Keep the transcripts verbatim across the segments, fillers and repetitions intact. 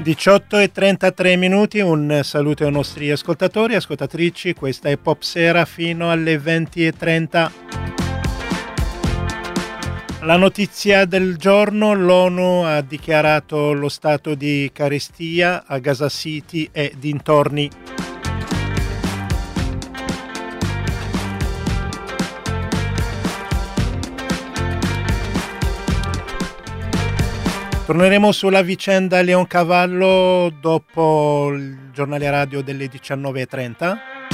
diciotto e trentatré minuti, un saluto ai nostri ascoltatori e ascoltatrici, questa è Popsera fino alle venti e trenta. La notizia del giorno: l'ONU ha dichiarato lo stato di carestia a Gaza City e dintorni. Torneremo sulla vicenda Leoncavallo dopo il giornale radio delle diciannove e trenta.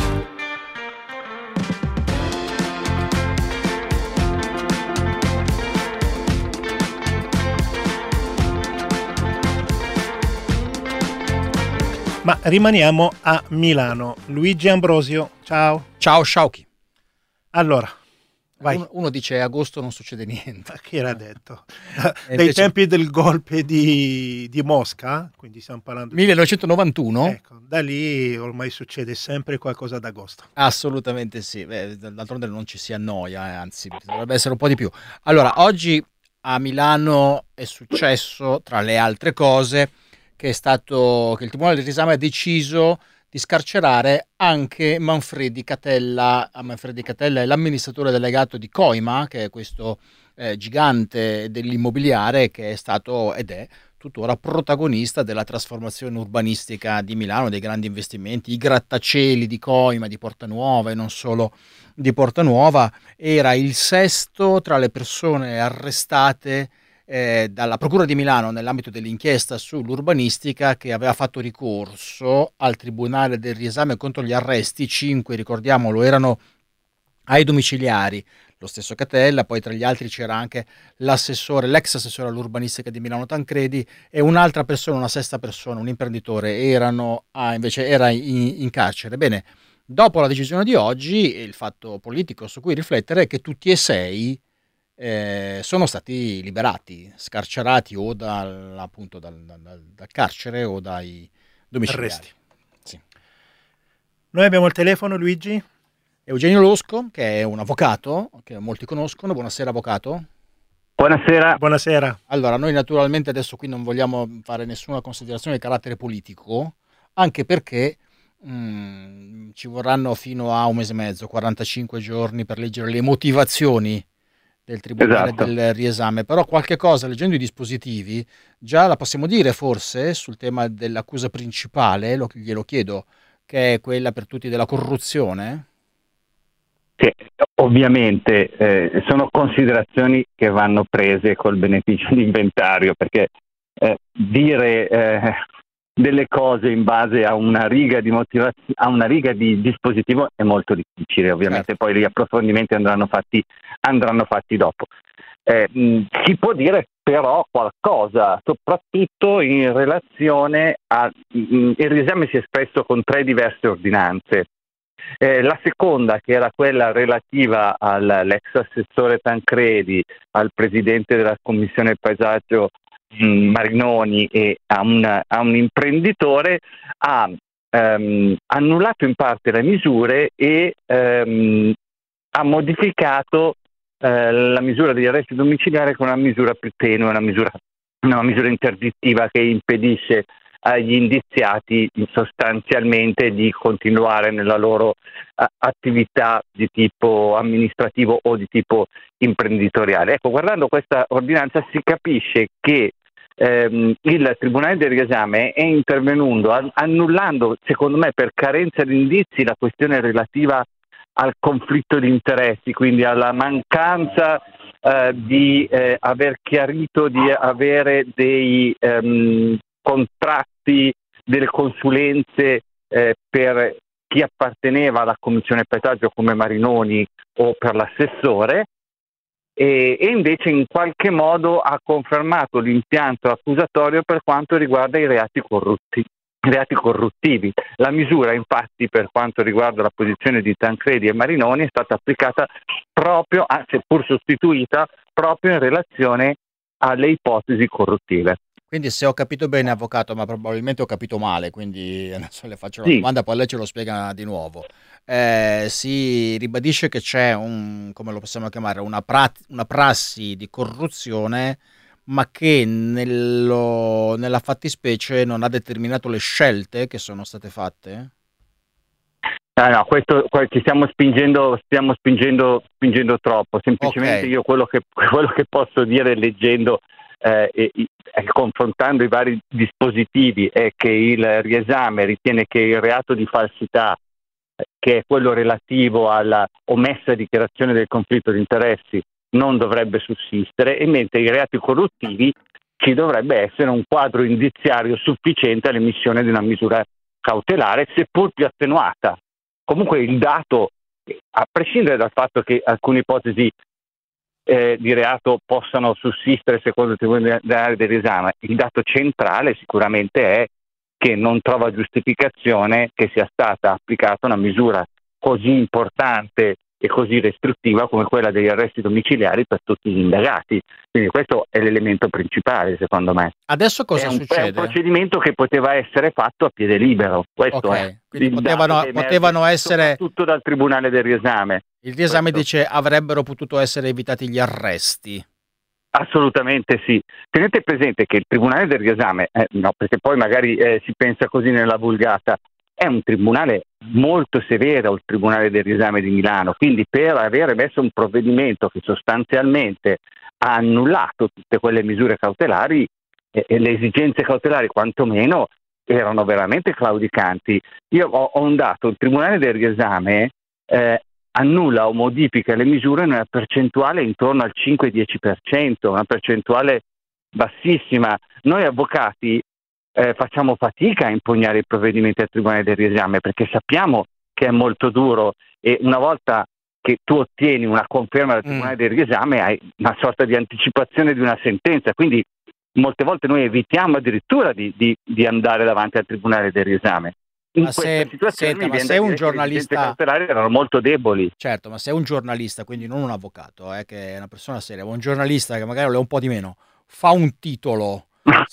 Ma rimaniamo a Milano. Luigi Ambrosio, ciao. Ciao Sciauchi. Allora, vai. Uno, uno dice agosto non succede niente. Ma chi era detto? E Dai invece- tempi del golpe di, di Mosca, quindi stiamo parlando di... millenovecentonovantuno? Ecco, da lì ormai succede sempre qualcosa ad agosto. Assolutamente sì. Beh, d'altronde non ci si annoia, eh, anzi dovrebbe essere un po' di più. Allora, oggi a Milano è successo, tra le altre cose, che è stato che il Tribunale del Riesame ha deciso di scarcerare anche Manfredi Catella. Manfredi Catella è l'amministratore delegato di Coima, che è questo eh, gigante dell'immobiliare che è stato ed è tuttora protagonista della trasformazione urbanistica di Milano, dei grandi investimenti, i grattacieli di Coima, di Portanuova e non solo di Portanuova. Era il sesto tra le persone arrestate eh, dalla Procura di Milano nell'ambito dell'inchiesta sull'urbanistica, che aveva fatto ricorso al Tribunale del Riesame contro gli arresti. Cinque, ricordiamolo, erano ai domiciliari. Lo stesso Catella, poi tra gli altri c'era anche l'assessore, l'ex assessore all'urbanistica di Milano Tancredi e un'altra persona, una sesta persona, un imprenditore, erano ah, invece era in, in carcere. Bene, dopo la decisione di oggi, il fatto politico su cui riflettere è che tutti e sei eh, sono stati liberati, scarcerati o dal, appunto dal, dal, dal carcere o dai domiciliari. Arresti. Sì. Noi abbiamo il telefono, Luigi. Eugenio Losco, che è un avvocato che molti conoscono. Buonasera avvocato. Buonasera. Buonasera. Allora, noi naturalmente adesso qui non vogliamo fare nessuna considerazione di carattere politico, anche perché mh, ci vorranno fino a un mese e mezzo, quarantacinque giorni per leggere le motivazioni del Tribunale Esatto. del Riesame, però qualche cosa, leggendo i dispositivi, già la possiamo dire forse sul tema dell'accusa principale, lo, glielo chiedo, che è quella per tutti della corruzione. Che ovviamente eh, sono considerazioni che vanno prese col beneficio di inventario, perché eh, dire eh, delle cose in base a una riga di motivazione, a una riga di dispositivo è molto difficile. Ovviamente Certo. Poi gli approfondimenti andranno fatti, andranno fatti dopo. Eh, mh, si può dire però qualcosa, soprattutto in relazione a mh, il riesame si è espresso con tre diverse ordinanze. Eh, la seconda, che era quella relativa all'ex assessore Tancredi, al presidente della commissione del paesaggio mh, Marinoni e a un, a un imprenditore, ha ehm, annullato in parte le misure e ehm, ha modificato eh, la misura degli arresti domiciliari con una misura più tenue, una misura, una misura interdittiva che impedisce agli indiziati sostanzialmente di continuare nella loro uh, attività di tipo amministrativo o di tipo imprenditoriale. Ecco, guardando questa ordinanza si capisce che ehm, il Tribunale del Riesame è intervenuto an- annullando, secondo me per carenza di indizi, la questione relativa al conflitto di interessi, quindi alla mancanza eh, di eh, aver chiarito di avere dei ehm, contratti, delle consulenze eh, per chi apparteneva alla Commissione Paesaggio come Marinoni o per l'assessore, e, e invece in qualche modo ha confermato l'impianto accusatorio per quanto riguarda i reati corrotti. reati corruttivi. La misura, infatti, per quanto riguarda la posizione di Tancredi e Marinoni, è stata applicata proprio, ah, seppur sostituita, proprio in relazione alle ipotesi corruttive. Quindi, se ho capito bene, avvocato, ma probabilmente ho capito male, quindi adesso le faccio la Sì. domanda, poi lei ce lo spiega di nuovo. Eh, si ribadisce che c'è un, come lo possiamo chiamare, una, prat- una prassi di corruzione, ma che nello, nella fattispecie non ha determinato le scelte che sono state fatte? Ah, no, questo ci stiamo spingendo, stiamo spingendo, spingendo troppo. Semplicemente Okay. io quello che, quello che posso dire leggendo eh, e, e confrontando i vari dispositivi è che il riesame ritiene che il reato di falsità, eh, che è quello relativo alla omessa dichiarazione del conflitto di interessi, non dovrebbe sussistere, e mentre i reati corruttivi ci dovrebbe essere un quadro indiziario sufficiente all'emissione di una misura cautelare, seppur più attenuata. Comunque il dato, a prescindere dal fatto che alcune ipotesi eh, di reato possano sussistere secondo il Tribunale del riesame, il dato centrale sicuramente è che non trova giustificazione che sia stata applicata una misura così importante e così restrittiva come quella degli arresti domiciliari per tutti gli indagati. Quindi questo è l'elemento principale, secondo me. Adesso cosa è un, succede? È un procedimento che poteva essere fatto a piede libero, questo Ok, è. quindi Il potevano, dato che emerge potevano essere... soprattutto dal Tribunale del riesame. Il riesame Questo. dice avrebbero potuto essere evitati gli arresti. Assolutamente sì. Tenete presente che il Tribunale del riesame, eh, no, perché poi magari eh, si pensa così nella vulgata, è un tribunale molto severo, il Tribunale del riesame di Milano, quindi per aver messo un provvedimento che sostanzialmente ha annullato tutte quelle misure cautelari, eh, e le esigenze cautelari quantomeno erano veramente claudicanti. Io ho, ho un dato, il Tribunale del riesame eh, annulla o modifica le misure in una percentuale intorno al cinque-dieci per cento, una percentuale bassissima. Noi avvocati eh, facciamo fatica a impugnare i provvedimenti al Tribunale del riesame perché sappiamo che è molto duro, e una volta che tu ottieni una conferma dal Tribunale mm. del riesame hai una sorta di anticipazione di una sentenza, quindi molte volte noi evitiamo addirittura di, di, di andare davanti al Tribunale del riesame. In ma se, senta, ma se un giornalista, le cautelari erano molto deboli. Certo, ma se un giornalista, quindi non un avvocato, eh, che è una persona seria, ma un giornalista che magari lo è un po' di meno, fa un titolo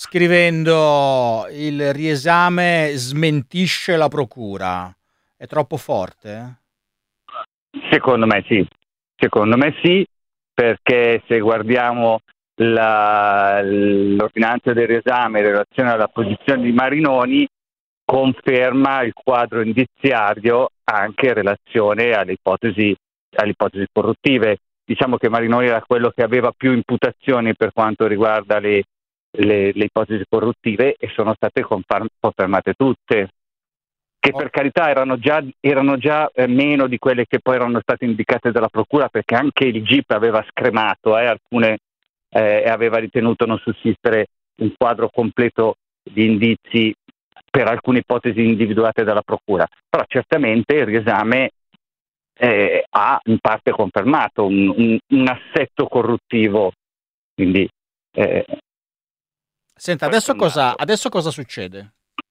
scrivendo il riesame smentisce la procura, è troppo forte? Secondo me sì, secondo me sì, perché se guardiamo la, l'ordinanza del riesame in relazione alla posizione di Marinoni, conferma il quadro indiziario anche in relazione alle ipotesi, alle ipotesi corruttive. Diciamo che Marinoni era quello che aveva più imputazioni per quanto riguarda le, le, le ipotesi corruttive, e sono state confermate tutte, che per carità erano già, erano già eh, meno di quelle che poi erano state indicate dalla procura, perché anche il G I P aveva scremato eh, alcune eh, e aveva ritenuto non sussistere un quadro completo di indizi per alcune ipotesi individuate dalla procura, però certamente il riesame eh, ha in parte confermato un, un, un assetto corruttivo. Quindi, eh, Senta, adesso cosa, adesso cosa succede?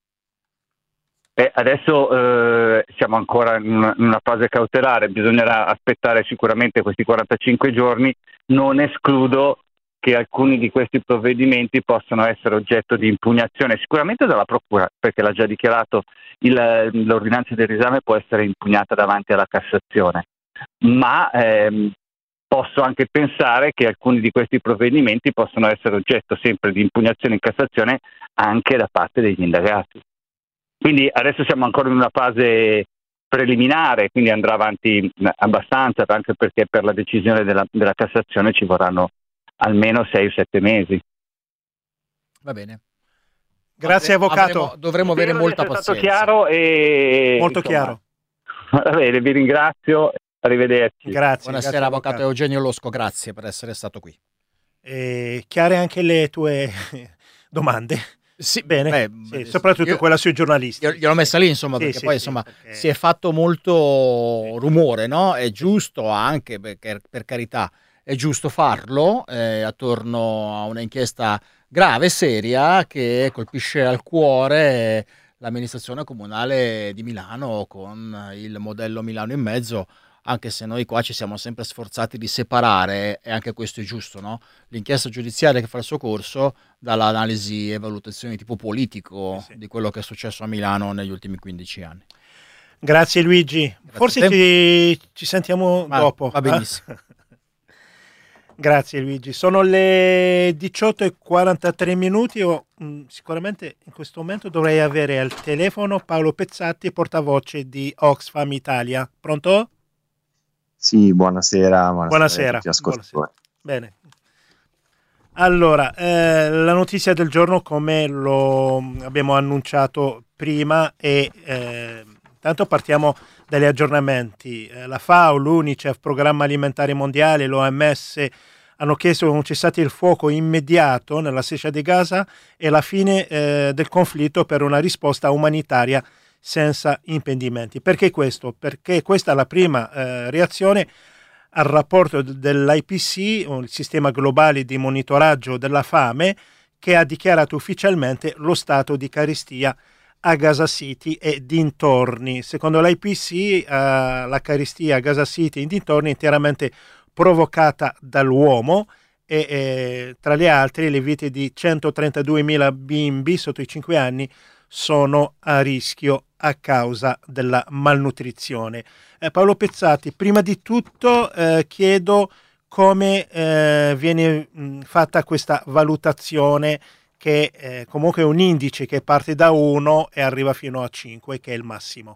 Eh, adesso eh, siamo ancora in una, in una fase cautelare, bisognerà aspettare sicuramente questi quarantacinque giorni. Non escludo che alcuni di questi provvedimenti possano essere oggetto di impugnazione, sicuramente dalla procura, perché l'ha già dichiarato, il, l'ordinanza del riesame può essere impugnata davanti alla Cassazione, ma ehm, posso anche pensare che alcuni di questi provvedimenti possono essere oggetto sempre di impugnazione in Cassazione anche da parte degli indagati. Quindi adesso siamo ancora in una fase preliminare, quindi andrà avanti abbastanza, anche perché per la decisione della, della Cassazione ci vorranno almeno sei o sette mesi. Va bene. Grazie Avremo, avvocato. Avremo, dovremo avere molta pazienza. È stato chiaro e molto insomma, chiaro. Va bene, vi ringrazio, arrivederci. Grazie. Buonasera grazie, avvocato, avvocato Eugenio Losco, grazie per essere stato qui. E chiare anche le tue domande. Sì, bene, beh, sì, beh, soprattutto io, quella sui giornalisti. Io, gliel'ho messa lì, insomma, sì, perché sì, poi sì, insomma perché... si è fatto molto rumore, no? È giusto anche, perché per carità, è giusto farlo eh, attorno a un'inchiesta grave, seria, che colpisce al cuore l'amministrazione comunale di Milano con il modello Milano in mezzo, anche se noi qua ci siamo sempre sforzati di separare, e anche questo è giusto, no? L'inchiesta giudiziaria che fa il suo corso dall'analisi e valutazione di tipo politico sì, sì. di quello che è successo a Milano negli ultimi quindici anni. Grazie Luigi, Grazie forse ci, ci sentiamo Ma, dopo. Va benissimo. Eh? Grazie Luigi. Sono le diciotto e quarantatré minuti. Io, mh, sicuramente in questo momento dovrei avere al telefono Paolo Pezzati, portavoce di Oxfam Italia. Pronto? Sì, buonasera, buonasera, Buonasera. a tutti gli ascoltatori. Buonasera. Bene. Allora, eh, la notizia del giorno, come lo abbiamo annunciato prima, è eh, tanto partiamo dagli aggiornamenti. Eh, la FAO, l'UNICEF, Programma Alimentare Mondiale, l'O M S hanno chiesto un cessate il fuoco immediato nella striscia di Gaza e la fine eh, del conflitto per una risposta umanitaria senza impedimenti. Perché questo? Perché questa è la prima eh, reazione al rapporto dell'I P C, il sistema globale di monitoraggio della fame, che ha dichiarato ufficialmente lo stato di carestia a Gaza City e dintorni. Secondo l'I P C, eh, la carestia a Gaza City e dintorni è interamente provocata dall'uomo e eh, tra le altre le vite di centotrentaduemila bimbi sotto i cinque anni sono a rischio a causa della malnutrizione. Eh, Paolo Pezzati, prima di tutto eh, chiedo come eh, viene mh, fatta questa valutazione, che eh, comunque è un indice che parte da uno e arriva fino a cinque, che è il massimo.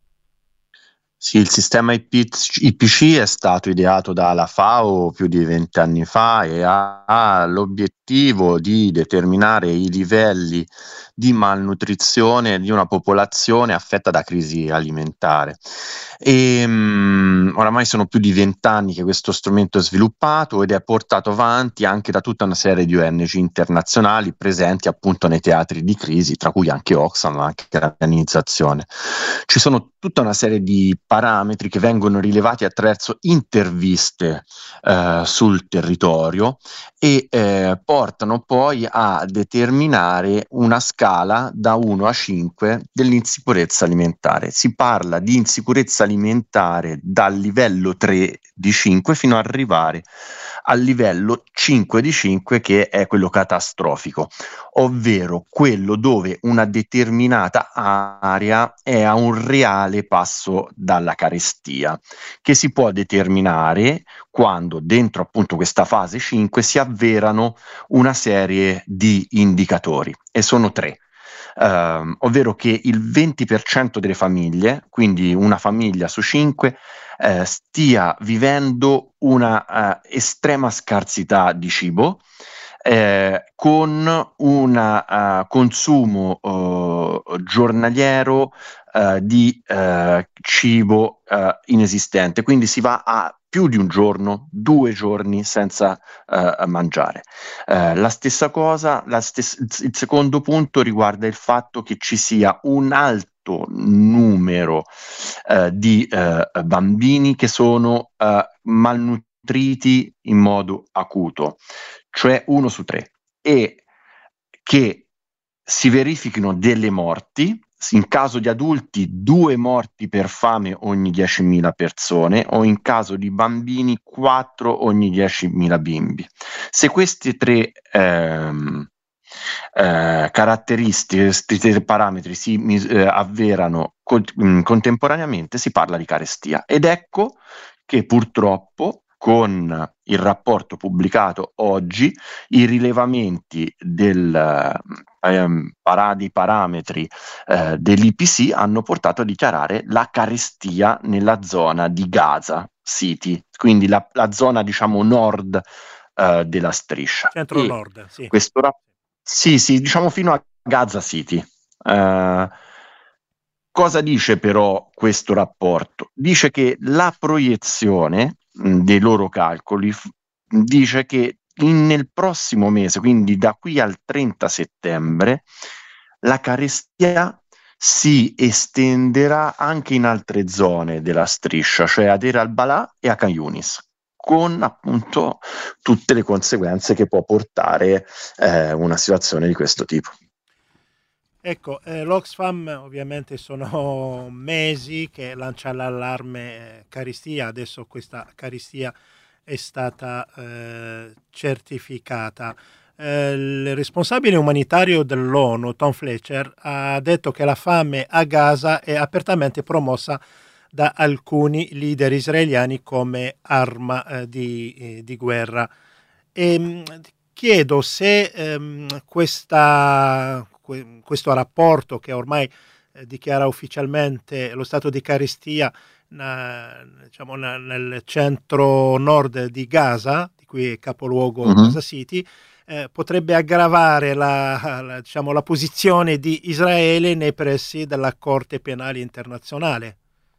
Sì, il sistema I P C è stato ideato dalla FAO più di vent'anni fa e ha, ha l'obiettivo di determinare i livelli di malnutrizione di una popolazione affetta da crisi alimentare. E, um, oramai sono più di vent'anni che questo strumento è sviluppato ed è portato avanti anche da tutta una serie di O N G internazionali presenti appunto nei teatri di crisi, tra cui anche Oxfam, ma anche l'organizzazione. Ci sono tutta una serie di parametri che vengono rilevati attraverso interviste eh, sul territorio e eh, portano poi a determinare una scala da uno a cinque dell'insicurezza alimentare. Si parla di insicurezza alimentare dal livello tre di cinque fino ad arrivare al livello cinque di cinque, che è quello catastrofico, ovvero quello dove una determinata area è a un reale passo dalla carestia, che si può determinare quando dentro appunto questa fase cinque si avverano una serie di indicatori, e sono tre. Uh, ovvero che il venti per cento delle famiglie, quindi una famiglia su cinque, uh, stia vivendo una uh, estrema scarsità di cibo, eh, con un uh, consumo uh, giornaliero uh, di uh, cibo uh, inesistente, quindi si va a più di un giorno, due giorni senza uh, mangiare. Uh, la stessa cosa, la stes- il secondo punto riguarda il fatto che ci sia un alto numero uh, di uh, bambini che sono uh, malnutriti in modo acuto, cioè uno su tre, e che si verifichino delle morti, in caso di adulti due morti per fame ogni diecimila persone, o in caso di bambini quattro ogni diecimila bimbi. Se questi tre ehm, eh, caratteristiche, questi tre parametri si eh, avverano co- mh, contemporaneamente, si parla di carestia. Ed ecco che purtroppo con il rapporto pubblicato oggi, i rilevamenti del, eh, para, dei parametri eh, dell'I P C hanno portato a dichiarare la carestia nella zona di Gaza City, quindi la, la zona diciamo nord eh, della striscia. Centro-nord, sì. Questo rap- sì, sì, diciamo fino a Gaza City. Eh, cosa dice però questo rapporto? Dice che la proiezione dei loro calcoli f- dice che in, nel prossimo mese, quindi da qui al trenta settembre, la carestia si estenderà anche in altre zone della striscia, cioè a Deir al-Balà e a Khan Yunis, con appunto tutte le conseguenze che può portare eh, una situazione di questo tipo. Ecco, eh, l'Oxfam ovviamente sono mesi che lancia l'allarme eh, carestia, adesso questa carestia è stata eh, certificata. Eh, il responsabile umanitario dell'ONU, Tom Fletcher, ha detto che la fame a Gaza è apertamente promossa da alcuni leader israeliani come arma eh, di, eh, di guerra. E mh, chiedo se ehm, questa, que, questo rapporto che ormai eh, dichiara ufficialmente lo stato di carestia na, diciamo, na, nel centro-nord di Gaza, di cui è capoluogo Mhm. Gaza City, eh, potrebbe aggravare la, la, diciamo, la posizione di Israele nei pressi della Corte Penale Internazionale.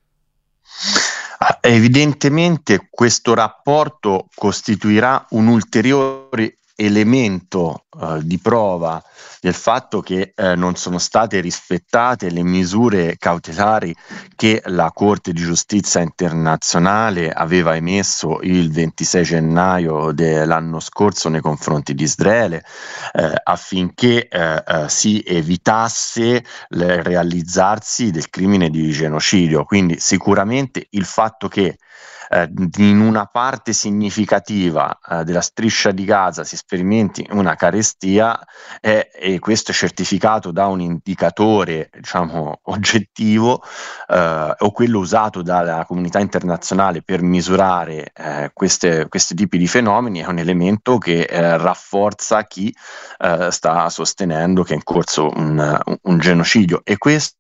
Evidentemente questo rapporto costituirà un ulteriore elemento eh, di prova del fatto che eh, non sono state rispettate le misure cautelari che la Corte di Giustizia internazionale aveva emesso il ventisei gennaio dell'anno scorso nei confronti di Israele eh, affinché eh, eh, si evitasse il realizzarsi del crimine di genocidio. Quindi sicuramente il fatto che eh, in una parte significativa eh, della striscia di Gaza si sperimenti una carestia è, e questo è certificato da un indicatore, diciamo, oggettivo eh, o quello usato dalla comunità internazionale per misurare eh, queste, questi tipi di fenomeni, è un elemento che eh, rafforza chi eh, sta sostenendo che è in corso un, un, un genocidio. E questo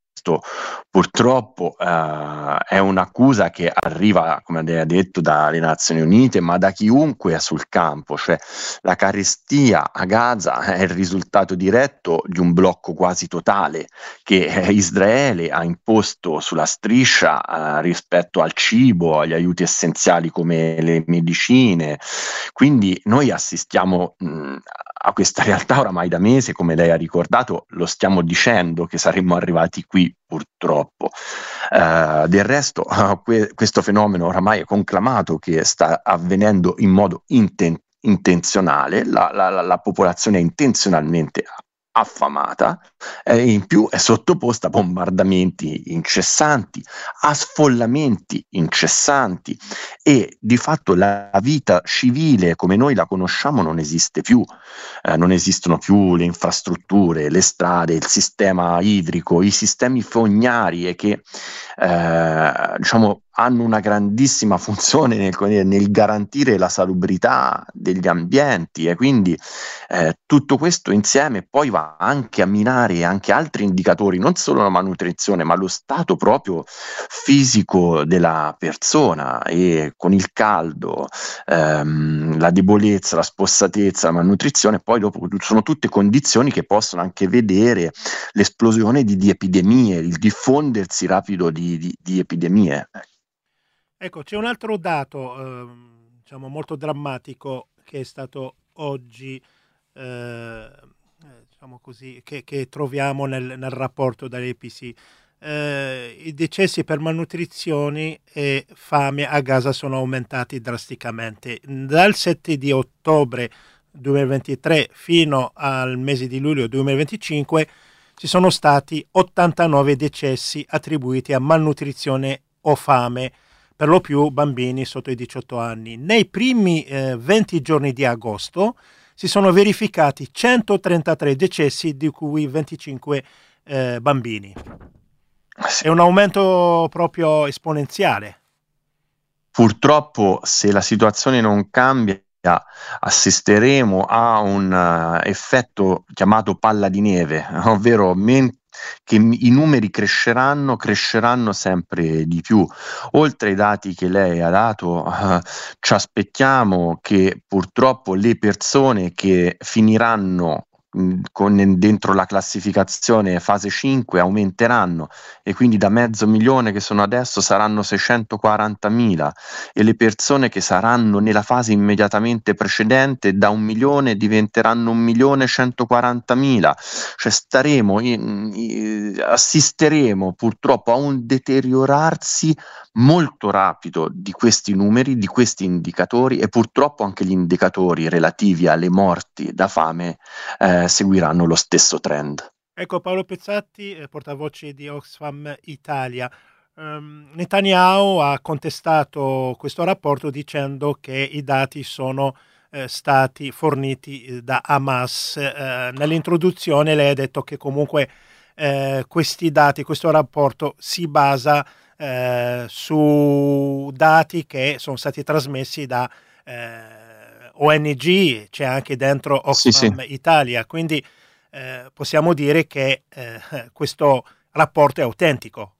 purtroppo eh, è un'accusa che arriva, come ha detto, dalle Nazioni Unite, ma da chiunque è sul campo. Cioè la carestia a Gaza è il risultato diretto di un blocco quasi totale che eh, Israele ha imposto sulla striscia eh, rispetto al cibo, agli aiuti essenziali come le medicine. Quindi noi assistiamo mh, a questa realtà oramai da mesi, come lei ha ricordato, lo stiamo dicendo che saremmo arrivati qui purtroppo. Uh, del resto uh, que- questo fenomeno oramai è conclamato che sta avvenendo in modo inten- intenzionale, la, la, la, la popolazione è intenzionalmente affamata e eh, in più è sottoposta a bombardamenti incessanti, a sfollamenti incessanti e di fatto la vita civile come noi la conosciamo non esiste più, eh, non esistono più le infrastrutture, le strade, il sistema idrico, i sistemi fognari e che eh, diciamo hanno una grandissima funzione nel, nel garantire la salubrità degli ambienti e quindi eh, tutto questo insieme poi va anche a minare anche altri indicatori, non solo la malnutrizione ma lo stato proprio fisico della persona e con il caldo, ehm, la debolezza, la spossatezza, la malnutrizione, poi dopo sono tutte condizioni che possono anche vedere l'esplosione di, di epidemie, il diffondersi rapido di, di, di epidemie. Ecco, c'è un altro dato, eh, diciamo, molto drammatico che è stato oggi, eh, diciamo così, che, che troviamo nel, nel rapporto dell'A P C. Eh, I decessi per malnutrizione e fame a Gaza sono aumentati drasticamente. Dal sette di ottobre duemilaventitré fino al mese di luglio duemilaventicinque ci sono stati ottantanove decessi attribuiti a malnutrizione o fame, per lo più bambini sotto i diciotto anni. Nei primi eh, venti giorni di agosto si sono verificati centotrentatré decessi, di cui venticinque eh, bambini. È un aumento proprio esponenziale. Purtroppo, se la situazione non cambia, assisteremo a un uh, effetto chiamato palla di neve, ovvero men- che i numeri cresceranno, cresceranno sempre di più. Oltre ai dati che lei ha dato, uh, ci aspettiamo che purtroppo le persone che finiranno con dentro la classificazione fase cinque aumenteranno e quindi da mezzo milione che sono adesso saranno seicentoquarantamila e le persone che saranno nella fase immediatamente precedente da un milione diventeranno un milione centoquarantamila, cioè staremo in, in, assisteremo purtroppo a un deteriorarsi molto rapido di questi numeri, di questi indicatori e purtroppo anche gli indicatori relativi alle morti da fame eh, seguiranno lo stesso trend. Ecco, Paolo Pezzatti, eh, portavoce di Oxfam Italia. Um, Netanyahu ha contestato questo rapporto dicendo che i dati sono eh, stati forniti da Hamas. Eh, nell'introduzione lei ha detto che comunque eh, questi dati, questo rapporto si basa eh, su dati che sono stati trasmessi da eh, O N G, c'è anche dentro Oxfam sì, sì. Italia, quindi eh, possiamo dire che eh, questo rapporto è autentico.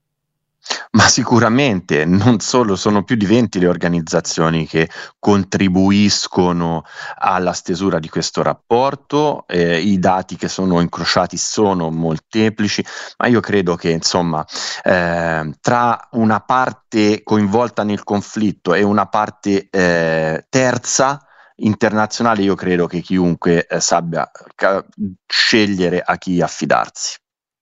Ma sicuramente non solo, sono più di venti le organizzazioni che contribuiscono alla stesura di questo rapporto, eh, i dati che sono incrociati sono molteplici, ma io credo che insomma eh, tra una parte coinvolta nel conflitto e una parte eh, terza internazionale, io credo che chiunque eh, sappia ca- scegliere a chi affidarsi.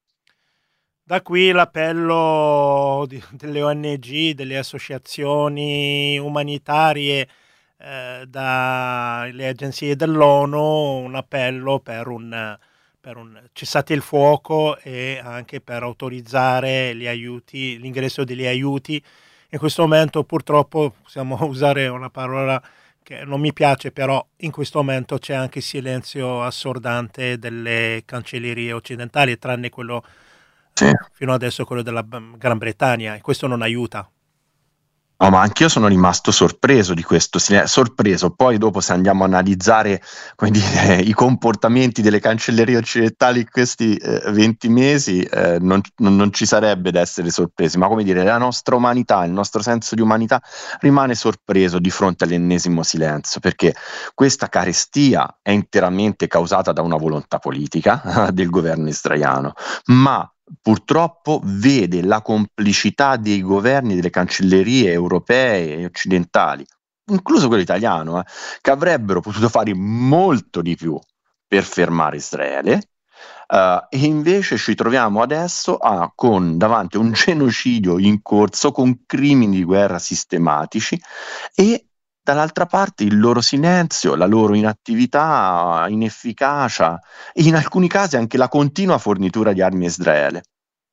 Da qui l'appello di, delle O N G, delle associazioni umanitarie, eh, dalle agenzie dell'ONU, un appello per un, per un cessate il fuoco e anche per autorizzare gli aiuti, l'ingresso degli aiuti. In questo momento purtroppo possiamo usare una parola che non mi piace, però in questo momento c'è anche silenzio assordante delle cancellerie occidentali, tranne quello Sì. fino adesso quello della Gran Bretagna, e questo non aiuta. No, ma anch'io sono rimasto sorpreso di questo, sorpreso. Poi dopo, se andiamo a analizzare, come dire, i comportamenti delle cancellerie occidentali in questi eh, venti mesi, eh, non, non, non ci sarebbe da essere sorpresi, ma come dire, la nostra umanità, il nostro senso di umanità rimane sorpreso di fronte all'ennesimo silenzio, perché questa carestia è interamente causata da una volontà politica del governo israeliano, ma purtroppo vede la complicità dei governi delle cancellerie europee e occidentali, incluso quello italiano, eh, che avrebbero potuto fare molto di più per fermare Israele, uh, e invece ci troviamo adesso a, con davanti a un genocidio in corso, con crimini di guerra sistematici, e dall'altra parte il loro silenzio, la loro inattività, inefficacia e in alcuni casi anche la continua fornitura di armi a Israele.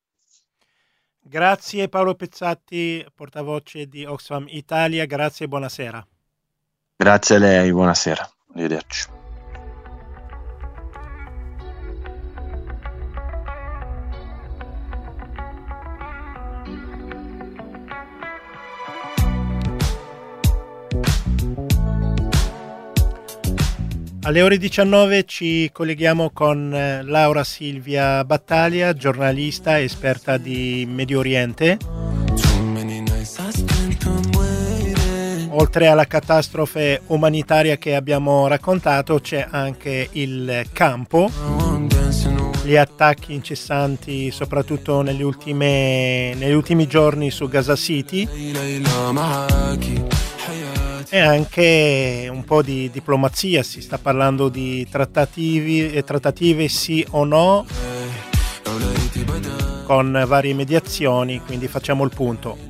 Grazie Paolo Pezzatti, portavoce di Oxfam Italia, grazie e buonasera. Grazie a lei, buonasera, arrivederci. Alle ore diciannove ci colleghiamo con Laura Silvia Battaglia, giornalista esperta di Medio Oriente. Oltre alla catastrofe umanitaria che abbiamo raccontato, c'è anche il campo, gli attacchi incessanti soprattutto negli, ultime, negli ultimi giorni su Gaza City, e anche un po' di diplomazia. Si sta parlando di trattativi e trattative sì o no, con varie mediazioni, quindi facciamo il punto.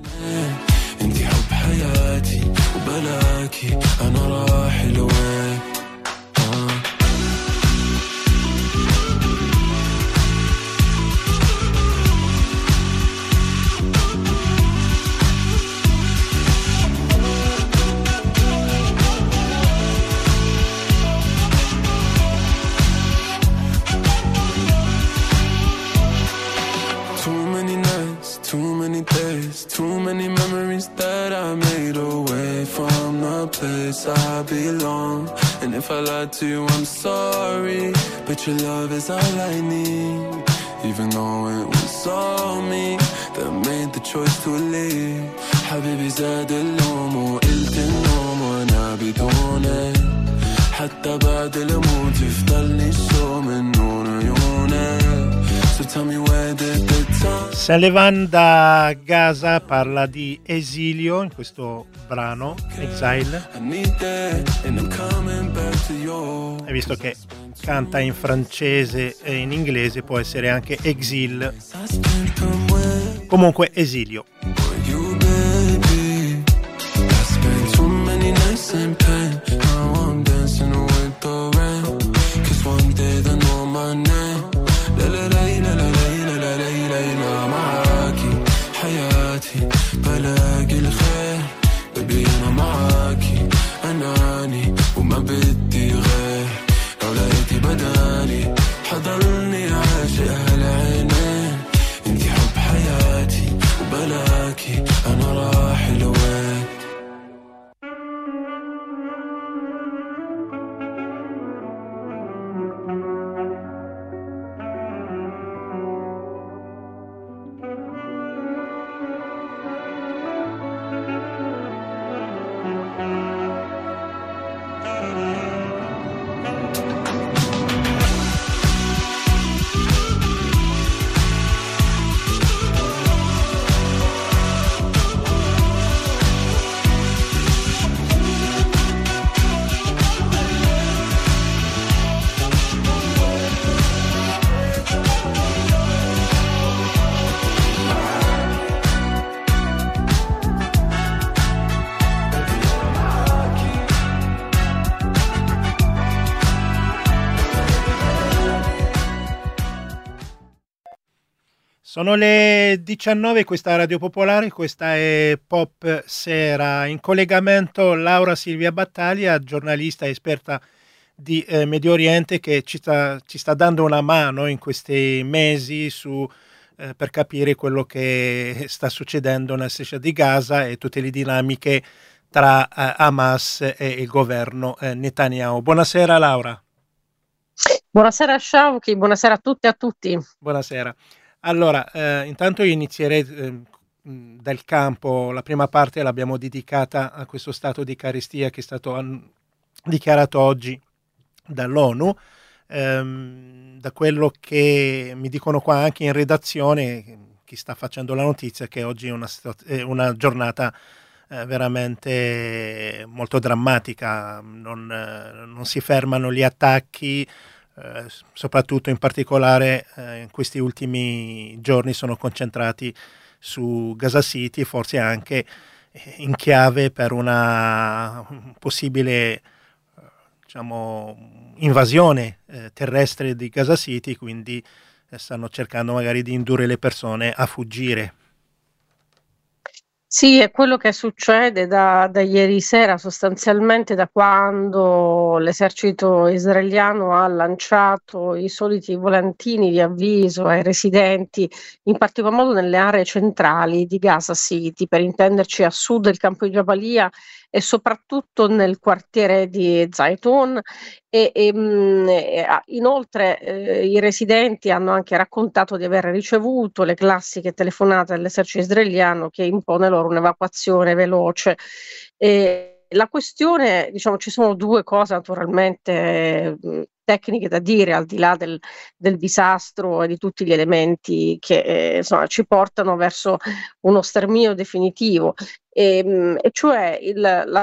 Too many memories that I made away from the place I belong. And if I lied to you, I'm sorry, but your love is all I need. Even though it was all me that made the choice to leave. حبيبي زاد اللوم وقلت النوم وانا بدونك. حتى بعد الموت يفضلني الشوق من نور عيونك. So tell me where did the time... Sullivan da Gaza parla di esilio in questo brano, Exile. E visto che canta in francese e in inglese, può essere anche exil. Comunque esilio. بلاقي الخير ببي أنا معاكي أناني وما بدي غير لو لقيتي بدالي حضلني عاشق هالعينين انتي حب حياتي وبلاكي أنا راح لوين Sono le diciannove, questa è Radio Popolare, questa è Pop Sera. In collegamento Laura Silvia Battaglia, giornalista esperta di eh, Medio Oriente, che ci sta, ci sta dando una mano in questi mesi su, eh, per capire quello che sta succedendo nella striscia di Gaza e tutte le dinamiche tra eh, Hamas e il governo eh, Netanyahu. Buonasera Laura. Buonasera Shauki, buonasera a tutte e a tutti. Buonasera. Allora, eh, intanto io inizierei eh, dal campo. La prima parte l'abbiamo dedicata a questo stato di carestia che è stato an- dichiarato oggi dall'ONU. Ehm, da quello che mi dicono qua anche in redazione, chi sta facendo la notizia, che oggi è una, è una giornata eh, veramente molto drammatica. Non, eh, non si fermano gli attacchi. Eh, soprattutto in particolare eh, in questi ultimi giorni sono concentrati su Gaza City, forse anche in chiave per una possibile eh, diciamo, invasione eh, terrestre di Gaza City, quindi eh, stanno cercando magari di indurre le persone a fuggire. Sì, è quello che succede da, da ieri sera, sostanzialmente da quando l'esercito israeliano ha lanciato i soliti volantini di avviso ai residenti, in particolar modo nelle aree centrali di Gaza City, per intenderci a sud del campo di Jabalia e soprattutto nel quartiere di Zaytun. E, e, mh, e, inoltre eh, i residenti hanno anche raccontato di aver ricevuto le classiche telefonate dell'esercito israeliano che impone loro un'evacuazione veloce. E la questione, diciamo, ci sono due cose naturalmente mh, tecniche da dire, al di là del, del disastro e di tutti gli elementi che eh, insomma, ci portano verso uno sterminio definitivo, e, mh, e cioè il,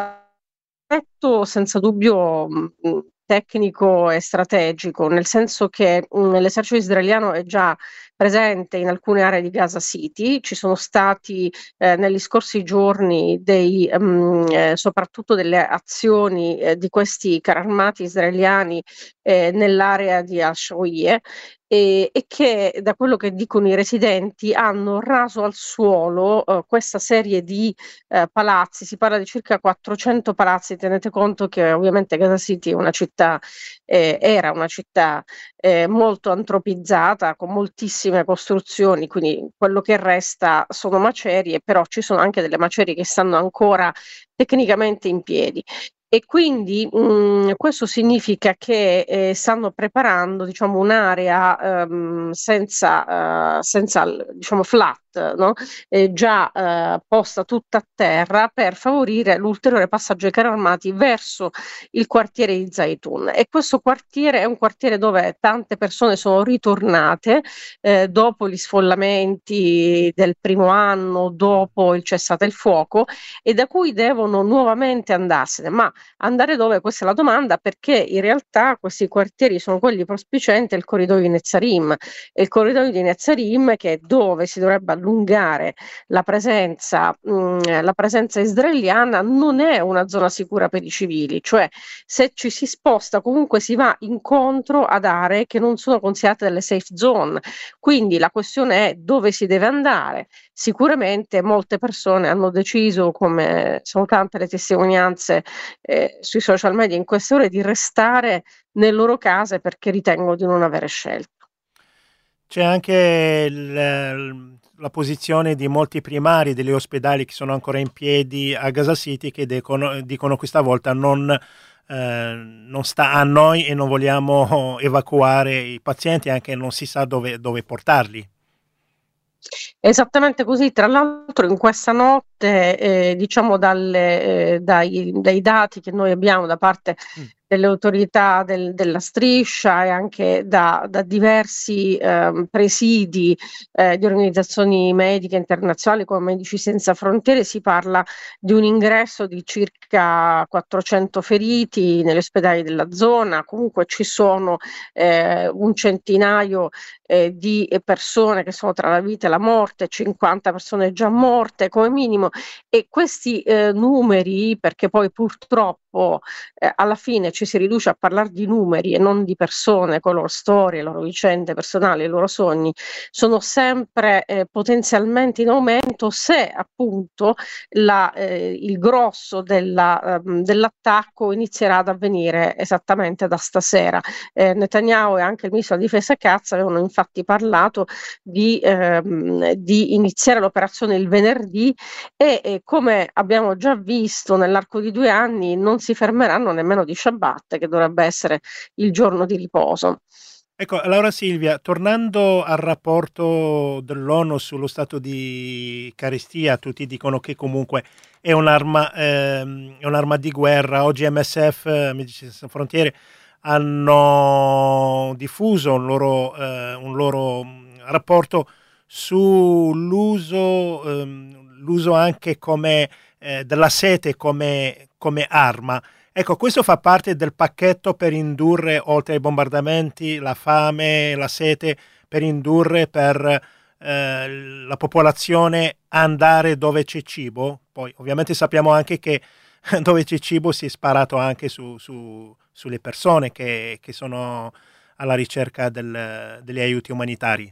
l'aspetto senza dubbio mh, tecnico e strategico, nel senso che mh, l'esercito israeliano è già presente in alcune aree di Gaza City. Ci sono stati eh, negli scorsi giorni dei, mh, eh, soprattutto delle azioni eh, di questi carri armati israeliani eh, nell'area di Al-Shawiyeh, e, e che, da quello che dicono i residenti, hanno raso al suolo eh, questa serie di eh, palazzi. Si parla di circa quattrocento palazzi. Tenete conto che ovviamente Gaza City è una città, eh, era una città eh, molto antropizzata, con moltissime costruzioni, quindi quello che resta sono macerie, però ci sono anche delle macerie che stanno ancora tecnicamente in piedi. E quindi mh, questo significa che eh, stanno preparando, diciamo, un'area ehm, senza, eh, senza diciamo, flat, no? eh, già eh, posta tutta a terra, per favorire l'ulteriore passaggio ai carri armati verso il quartiere di Zaytun. E questo quartiere è un quartiere dove tante persone sono ritornate eh, dopo gli sfollamenti del primo anno, dopo il cessate il fuoco, e da cui devono nuovamente andarsene. Ma andare dove? Questa è la domanda, perché in realtà questi quartieri sono quelli prospicienti al corridoio di Netzarim, e il corridoio di Netzarim, che è dove si dovrebbe allungare la presenza, mh, la presenza israeliana, non è una zona sicura per i civili, cioè se ci si sposta comunque si va incontro ad aree che non sono considerate delle safe zone. Quindi la questione è dove si deve andare. Sicuramente molte persone hanno deciso, come sono tante le testimonianze eh, sui social media in queste ore, di restare nelle loro case perché ritengono di non avere scelto. C'è anche il, la posizione di molti primari degli ospedali che sono ancora in piedi a Gaza City, che dicono, dicono questa volta non, eh, non sta a noi e non vogliamo evacuare i pazienti, anche non si sa dove, dove portarli. Esattamente così. Tra l'altro in questa notte, eh, diciamo dalle, eh, dai, dai dati che noi abbiamo da parte mm. delle autorità del, della striscia, e anche da, da diversi eh, presidi eh, di organizzazioni mediche internazionali come Medici Senza Frontiere, si parla di un ingresso di circa quattrocento feriti negli ospedali della zona. Comunque ci sono eh, un centinaio eh, di persone che sono tra la vita e la morte, cinquanta persone già morte, come minimo minimo. E questi eh, numeri, perché poi purtroppo eh, alla fine ci si riduce a parlare di numeri e non di persone, con le loro storie, le loro vicende personali, i loro sogni, sono sempre eh, potenzialmente in aumento se appunto la, eh, il grosso della, ehm, dell'attacco inizierà ad avvenire esattamente da stasera. Eh, Netanyahu e anche il ministro della difesa Katz avevano infatti parlato di, ehm, di iniziare l'operazione il venerdì e eh, come abbiamo già visto nell'arco di due anni non si fermeranno nemmeno di Shabbat, che dovrebbe essere il giorno di riposo. Ecco, allora Silvia, tornando al rapporto dell'ONU sullo stato di carestia, tutti dicono che comunque è un'arma, ehm, è un'arma di guerra. Oggi M S F, Medici Senza Frontiere, hanno diffuso un loro, eh, un loro rapporto sull'uso ehm, l'uso anche come, eh, della sete come, come arma. Ecco, questo fa parte del pacchetto per indurre, oltre ai bombardamenti, la fame, la sete, per indurre per eh, la popolazione a andare dove c'è cibo. Poi ovviamente sappiamo anche che dove c'è cibo si è sparato anche su, su, sulle persone che, che sono alla ricerca del, degli aiuti umanitari.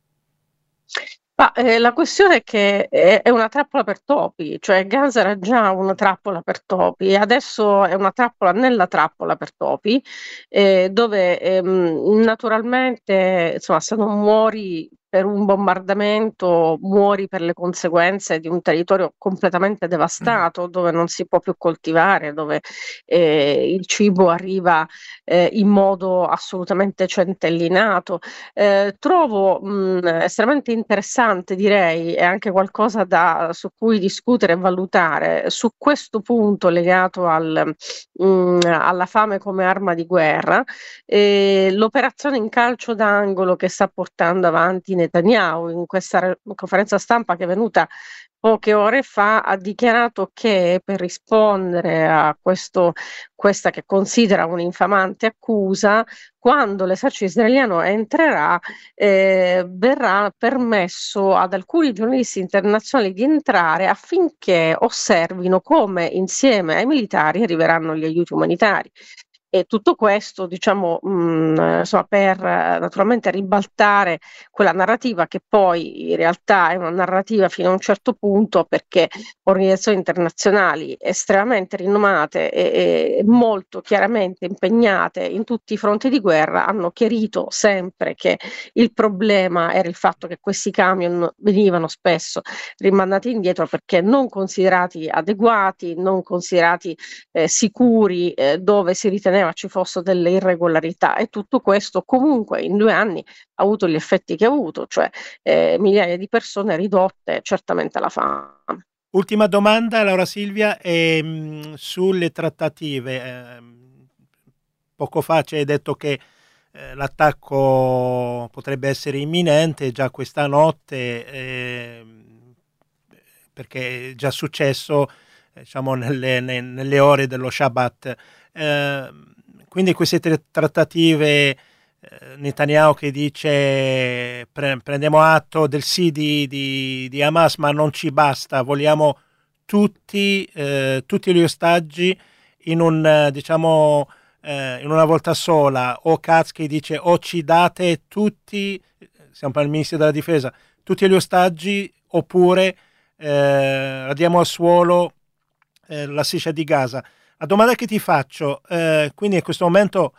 Ma, eh, la questione è che è, è una trappola per topi, cioè Gaza era già una trappola per topi e adesso è una trappola nella trappola per topi, eh, dove ehm, naturalmente, insomma, se non muori per un bombardamento, muori per le conseguenze di un territorio completamente devastato, dove non si può più coltivare, dove eh, il cibo arriva eh, in modo assolutamente centellinato. Eh, trovo mh, estremamente interessante, direi, e anche qualcosa da, su cui discutere e valutare su questo punto legato al, mh, alla fame come arma di guerra, eh, l'operazione in calcio d'angolo che sta portando avanti Netanyahu in questa re- conferenza stampa che è venuta poche ore fa, ha dichiarato che per rispondere a questo, questa che considera un'infamante accusa, quando l'esercito israeliano entrerà, eh, verrà permesso ad alcuni giornalisti internazionali di entrare affinché osservino come insieme ai militari arriveranno gli aiuti umanitari. E tutto questo, diciamo, mh, insomma, per eh, naturalmente ribaltare quella narrativa che poi in realtà è una narrativa fino a un certo punto, perché organizzazioni internazionali estremamente rinomate e, e molto chiaramente impegnate in tutti i fronti di guerra hanno chiarito sempre che il problema era il fatto che questi camion venivano spesso rimandati indietro perché non considerati adeguati, non considerati eh, sicuri, eh, dove si riteneva ci fossero delle irregolarità, e tutto questo comunque in due anni ha avuto gli effetti che ha avuto, cioè eh, migliaia di persone ridotte certamente alla fame. Ultima domanda, Laura Silvia, è, mh, sulle trattative. Eh, poco fa ci hai detto che eh, l'attacco potrebbe essere imminente già questa notte, eh, perché è già successo, diciamo, nelle, ne, nelle ore dello Shabbat. Eh, quindi queste tre trattative, eh, Netanyahu che dice pre- prendiamo atto del sì di, di, di Hamas, ma non ci basta, vogliamo tutti, eh, tutti gli ostaggi in un, eh, diciamo, eh, in una volta sola, o Katz che dice o ci date tutti, siamo per il ministro della difesa, tutti gli ostaggi, oppure eh, radiamo al suolo eh, la striscia di Gaza. La domanda che ti faccio, eh, quindi in questo momento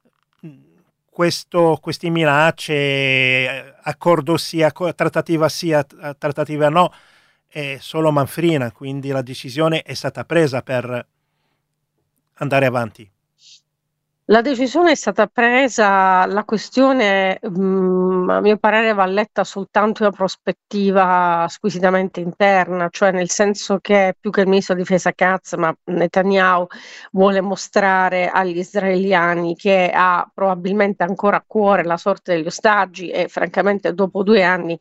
questo, queste minacce, accordo sia, trattativa sia, trattativa no, è solo manfrina, quindi la decisione è stata presa per andare avanti. La decisione è stata presa, la questione mh, a mio parere va letta soltanto in una prospettiva squisitamente interna, cioè nel senso che più che il ministro della difesa Katz, ma Netanyahu vuole mostrare agli israeliani che ha probabilmente ancora a cuore la sorte degli ostaggi, e francamente dopo due anni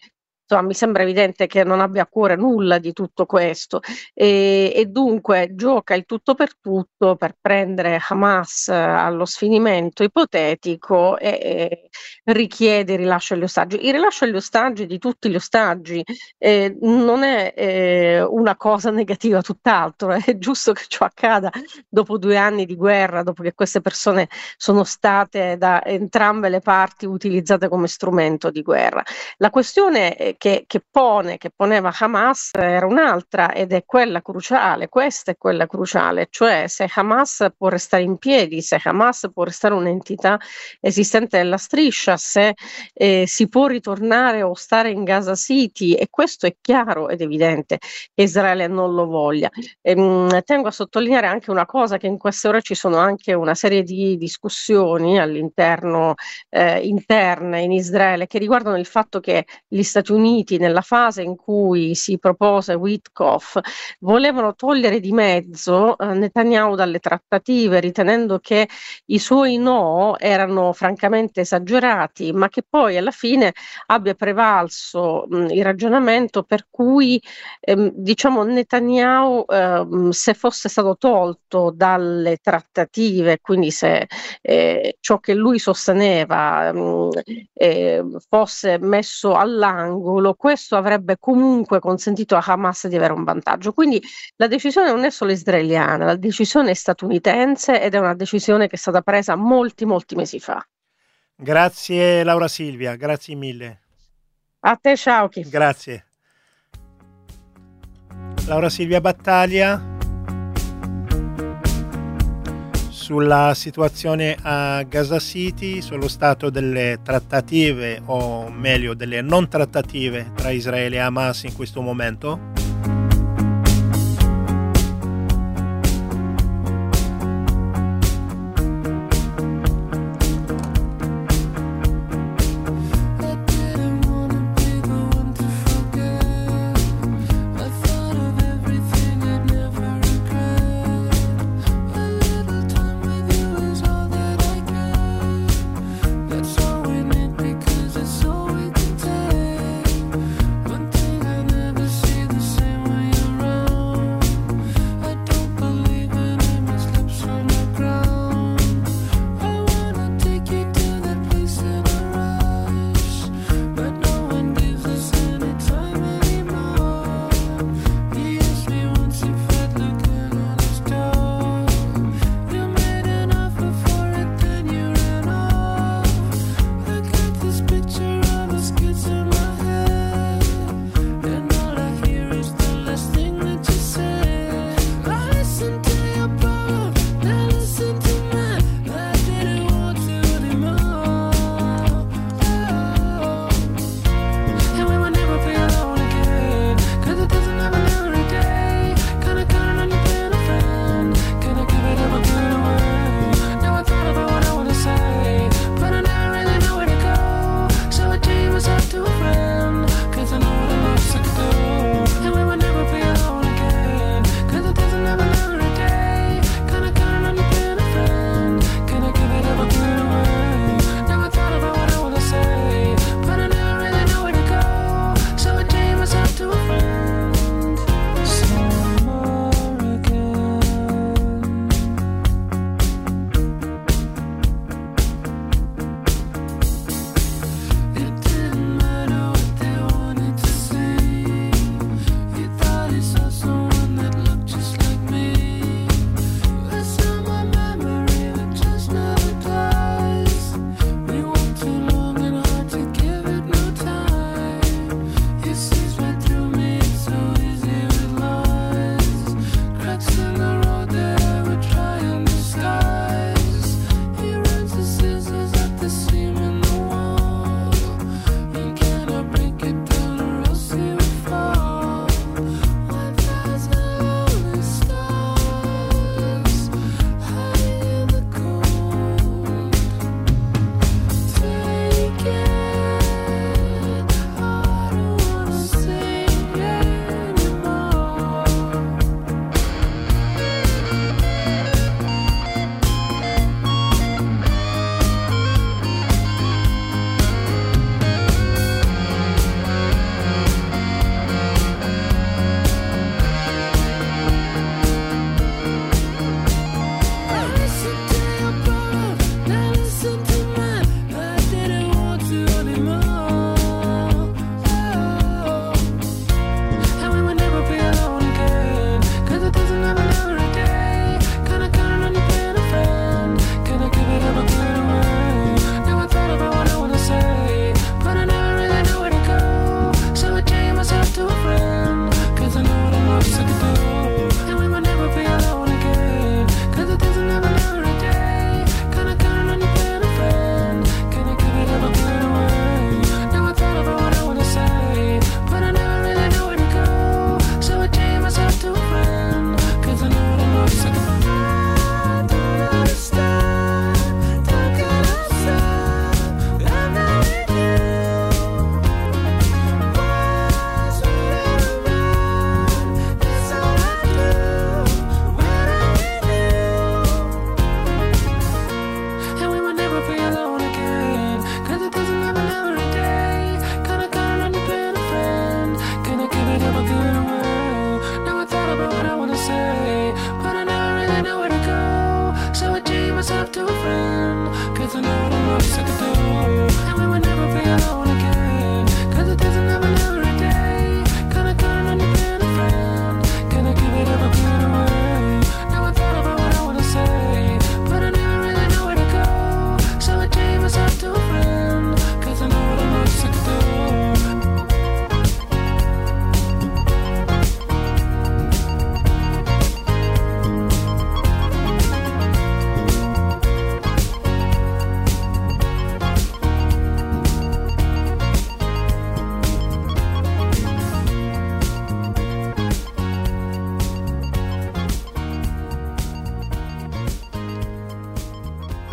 insomma, mi sembra evidente che non abbia a cuore nulla di tutto questo e, e dunque gioca il tutto per tutto per prendere Hamas allo sfinimento ipotetico e, e richiede il rilascio agli ostaggi. Il rilascio agli ostaggi di tutti gli ostaggi eh, non è eh, una cosa negativa, tutt'altro, è giusto che ciò accada dopo due anni di guerra, dopo che queste persone sono state da entrambe le parti utilizzate come strumento di guerra. La questione che, che pone, che poneva Hamas era un'altra ed è quella cruciale, questa è quella cruciale, cioè se Hamas può restare in piedi, se Hamas può restare un'entità esistente nella striscia, se eh, si può ritornare o stare in Gaza City, e questo è chiaro ed evidente che Israele non lo voglia. E, mh, tengo a sottolineare anche una cosa, che in queste ore ci sono anche una serie di discussioni all'interno eh, interne in Israele che riguardano il fatto che gli Stati Uniti, nella fase in cui si propose Witkoff, volevano togliere di mezzo eh, Netanyahu dalle trattative, ritenendo che i suoi no erano francamente esagerati, ma che poi alla fine abbia prevalso mh, il ragionamento per cui ehm, diciamo Netanyahu ehm, se fosse stato tolto dalle trattative, quindi se eh, ciò che lui sosteneva mh, eh, fosse messo all'angolo, questo avrebbe comunque consentito a Hamas di avere un vantaggio. Quindi la decisione non è solo israeliana, la decisione è statunitense ed è una decisione che è stata presa molti molti mesi fa. Grazie Laura Silvia, grazie mille. A te, ciao. Chi. Grazie. Laura Silvia Battaglia sulla situazione a Gaza City, sullo stato delle trattative, o meglio delle non trattative tra Israele e Hamas in questo momento. Because it's so we can take. One thing I never see the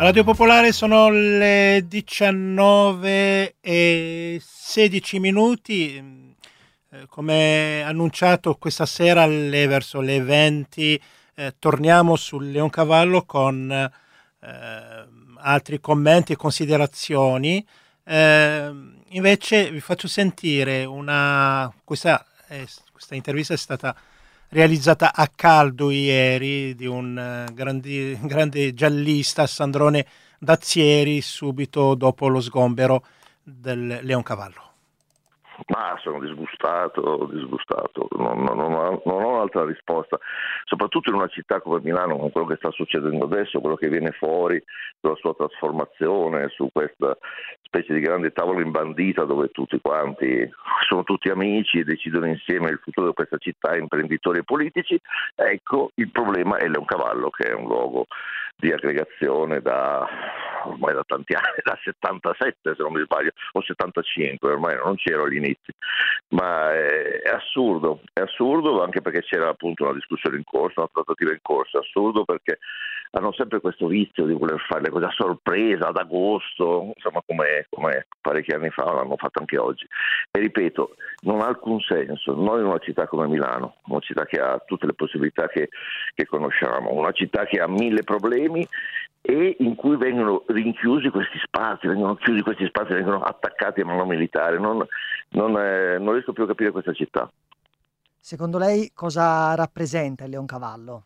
Radio Popolare sono le diciannove e sedici minuti. Eh, come annunciato questa sera alle, verso le venti eh, torniamo sul Leoncavallo con eh, altri commenti e considerazioni. Eh, invece vi faccio sentire una questa, eh, questa intervista è stata realizzata a caldo ieri di un uh, grandi, grande giallista, Sandrone Dazzieri, subito dopo lo sgombero del Leoncavallo. Ma sono disgustato, disgustato, non, non, non, ho, non ho un'altra risposta, soprattutto in una città come Milano, con quello che sta succedendo adesso, quello che viene fuori sulla sua trasformazione, su questa specie di grande tavola imbandita dove tutti quanti sono tutti amici e decidono insieme il futuro di questa città, imprenditori e politici. Ecco, il problema è Leoncavallo, che è un luogo di aggregazione da ormai da tanti anni, da settantasette se non mi sbaglio, o settantacinque, ormai non c'ero agli inizi, ma è, è assurdo, è assurdo anche perché c'era appunto una discussione in corso, una trattativa in corso, è assurdo perché hanno sempre questo vizio di voler fare le cose a sorpresa, ad agosto, insomma come, come parecchi anni fa l'hanno fatto anche oggi. E ripeto, non ha alcun senso, noi in una città come Milano, una città che ha tutte le possibilità che, che conosciamo, una città che ha mille problemi e in cui vengono rinchiusi questi spazi, vengono chiusi questi spazi, vengono attaccati a mano militare, non, non, eh, non riesco più a capire questa città. Secondo lei cosa rappresenta il Leoncavallo?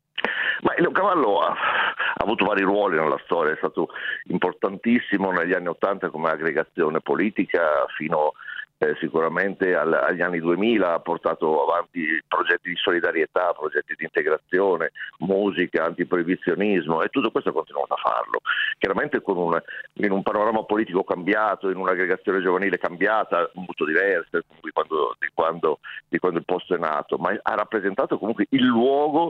Ma il Leoncavallo ha, ha avuto vari ruoli nella storia, è stato importantissimo negli anni Ottanta come aggregazione politica fino eh, sicuramente al, agli anni duemila, ha portato avanti progetti di solidarietà, progetti di integrazione, musica, antiproibizionismo e tutto questo ha continuato a farlo, chiaramente con un, in un panorama politico cambiato, in un'aggregazione giovanile cambiata, molto diversa di quando, di quando, di quando il posto è nato, ma ha rappresentato comunque il luogo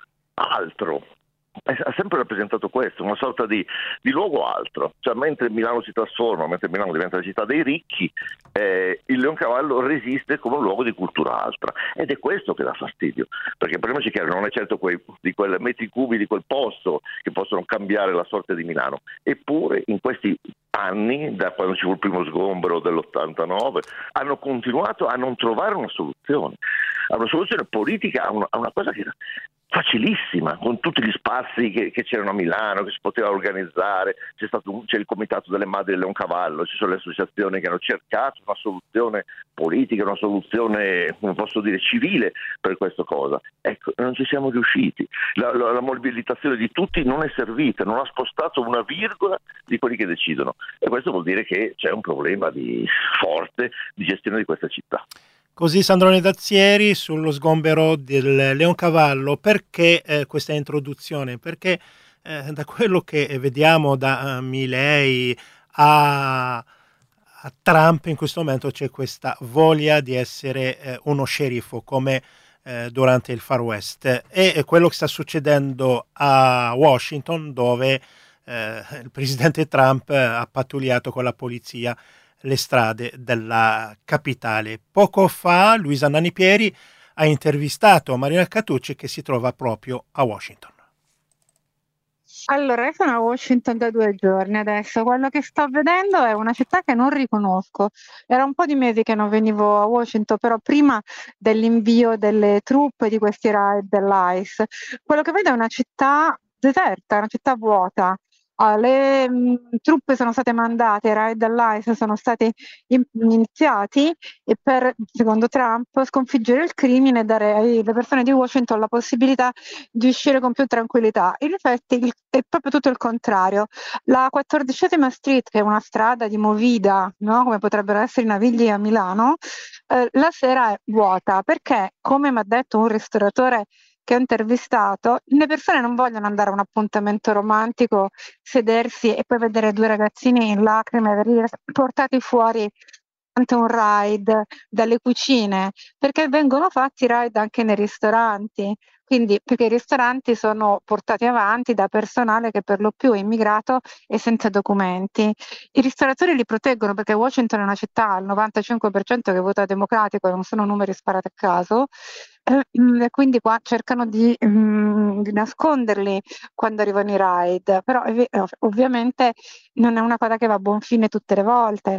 altro, ha sempre rappresentato questo, una sorta di, di luogo altro, cioè mentre Milano si trasforma, mentre Milano diventa la città dei ricchi, eh, il Leoncavallo resiste come un luogo di cultura aspra ed è questo che dà fastidio, perché parliamoci chiaro, non è certo quei, di quel metri cubi di quel posto che possono cambiare la sorte di Milano, eppure in questi anni, da quando ci fu il primo sgombero dell'ottantanove, hanno continuato a non trovare una soluzione, a una soluzione politica, a una, a una cosa che era facilissima, con tutti gli spazi che, che c'erano a Milano, che si poteva organizzare, c'è stato un, c'è il comitato delle madri del Leoncavallo, ci sono le associazioni che hanno cercato una soluzione politica, una soluzione, come posso dire, civile per questa cosa. Ecco, non ci siamo riusciti. La, la, la mobilitazione di tutti non è servita, non ha spostato una virgola di quelli che decidono e questo vuol dire che c'è un problema di, forte di gestione di questa città. Così Sandrone Dazzieri sullo sgombero del Leoncavallo. Perché eh, questa introduzione? Perché eh, da quello che vediamo da uh, Milei a, a Trump in questo momento c'è questa voglia di essere eh, uno sceriffo come eh, durante il Far West e, e quello che sta succedendo a Washington dove eh, il presidente Trump ha pattugliato con la polizia le strade della capitale. Poco fa Luisa Nanipieri ha intervistato Marina Catucci che si trova proprio a Washington. Allora, io sono a Washington da due giorni adesso. Quello che sto vedendo è una città che non riconosco. Era un po' di mesi che non venivo a Washington, però prima dell'invio delle truppe di questi raid dell'ICE. Quello che vedo è una città deserta, una città vuota. Uh, le mh, truppe sono state mandate, i raid dell'ICE sono stati in- iniziati e per, secondo Trump, sconfiggere il crimine e dare alle persone di Washington la possibilità di uscire con più tranquillità. In effetti il- è proprio tutto il contrario. La quattordicesima Street, che è una strada di movida, no? Come potrebbero essere i Navigli a Milano, eh, la sera è vuota perché, come mi ha detto un ristoratore che ho intervistato, le persone non vogliono andare a un appuntamento romantico, sedersi e poi vedere due ragazzini in lacrime venire portati fuori un ride dalle cucine, perché vengono fatti ride anche nei ristoranti. Quindi, perché i ristoranti sono portati avanti da personale che per lo più è immigrato e senza documenti. I ristoratori li proteggono perché Washington è una città al novantacinque per cento che vota democratico, non sono numeri sparati a caso, eh, e quindi qua cercano di, mm, di nasconderli quando arrivano i ride, però evi- ov- ovviamente non è una cosa che va a buon fine tutte le volte.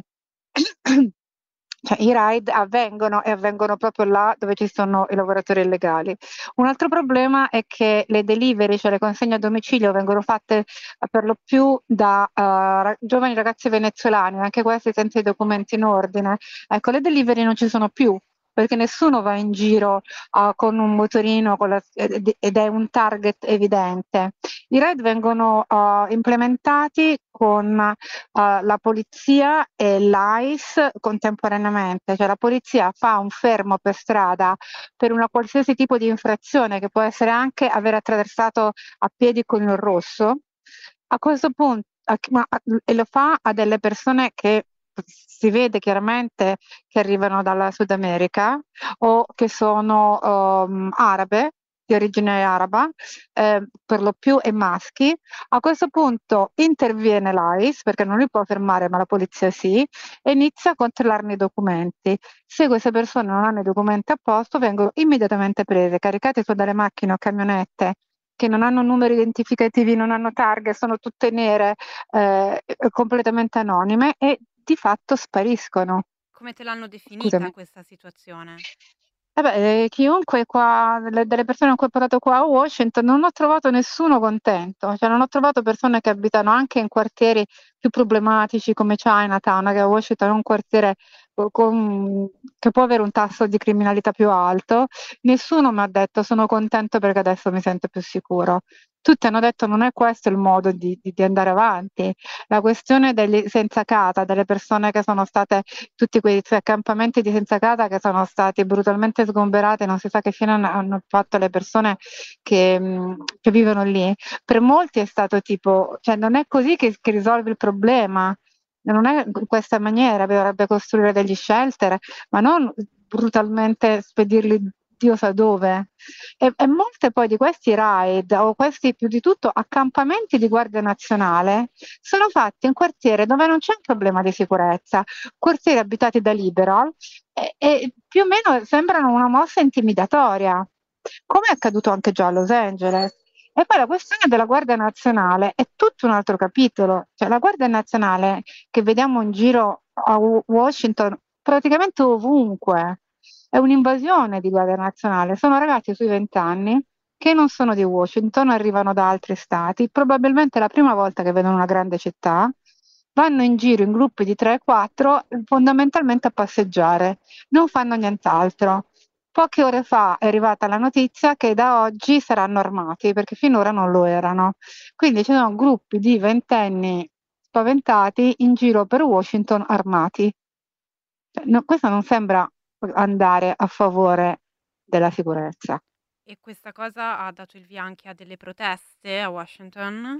Cioè, i raid avvengono e avvengono proprio là dove ci sono i lavoratori illegali. Un altro problema è che le delivery, cioè le consegne a domicilio, vengono fatte eh, per lo più da eh, ra- giovani ragazzi venezuelani, anche questi senza i documenti in ordine. Ecco, le delivery non ci sono più, perché nessuno va in giro uh, con un motorino con la- ed ed è un target evidente. I raid vengono uh, implementati con uh, la polizia e l'I C E contemporaneamente, cioè la polizia fa un fermo per strada per una qualsiasi tipo di infrazione, che può essere anche aver attraversato a piedi con il rosso. A questo punto, a- ma- e lo fa a delle persone che si vede chiaramente che arrivano dalla Sud America o che sono um, arabe, di origine araba, eh, per lo più e maschi. A questo punto interviene l'I C E, perché non li può fermare, ma la polizia sì, e inizia a controllarne i documenti. Se queste persone non hanno i documenti a posto, vengono immediatamente prese, caricate su delle macchine o camionette che non hanno numeri identificativi, non hanno targhe, sono tutte nere, eh, completamente anonime e di fatto spariscono. Come te l'hanno definita Scusami. questa situazione? Eh beh, eh, chiunque qua, le- delle persone con cui ho parlato qua a Washington, non ho trovato nessuno contento, cioè non ho trovato persone che abitano anche in quartieri più problematici come Chinatown, che a Washington è un quartiere co- con- che può avere un tasso di criminalità più alto. Nessuno mi ha detto sono contento perché adesso mi sento più sicuro. Tutti hanno detto non è questo il modo di, di- di andare avanti. La questione degli senza casa, delle persone che sono state tutti questi accampamenti di senza casa che sono stati brutalmente sgomberati, non si sa che fine hanno, hanno fatto le persone che, mh, che vivono lì. Per molti è stato tipo, cioè non è così che, che risolvi il problema, non è in questa maniera, bisognerebbe costruire degli shelter, ma non brutalmente spedirli Dio sa dove. E, e molte poi di questi raid o questi più di tutto accampamenti di Guardia Nazionale sono fatti in quartiere dove non c'è un problema di sicurezza, quartieri abitati da liberal e, e più o meno sembrano una mossa intimidatoria, come è accaduto anche già a Los Angeles. E poi la questione della Guardia Nazionale è tutto un altro capitolo, cioè la Guardia Nazionale che vediamo in giro a Wa- Washington praticamente ovunque, è un'invasione di Guardia Nazionale, sono ragazzi sui venti anni che non sono di Washington, arrivano da altri stati, probabilmente è la prima volta che vedono una grande città, vanno in giro in gruppi di tre quattro, fondamentalmente a passeggiare, non fanno nient'altro. Poche ore fa è arrivata la notizia che da oggi saranno armati, perché finora non lo erano. Quindi ci sono gruppi di ventenni spaventati in giro per Washington armati. Cioè, no, questo non sembra andare a favore della sicurezza. E questa cosa ha dato il via anche a delle proteste a Washington?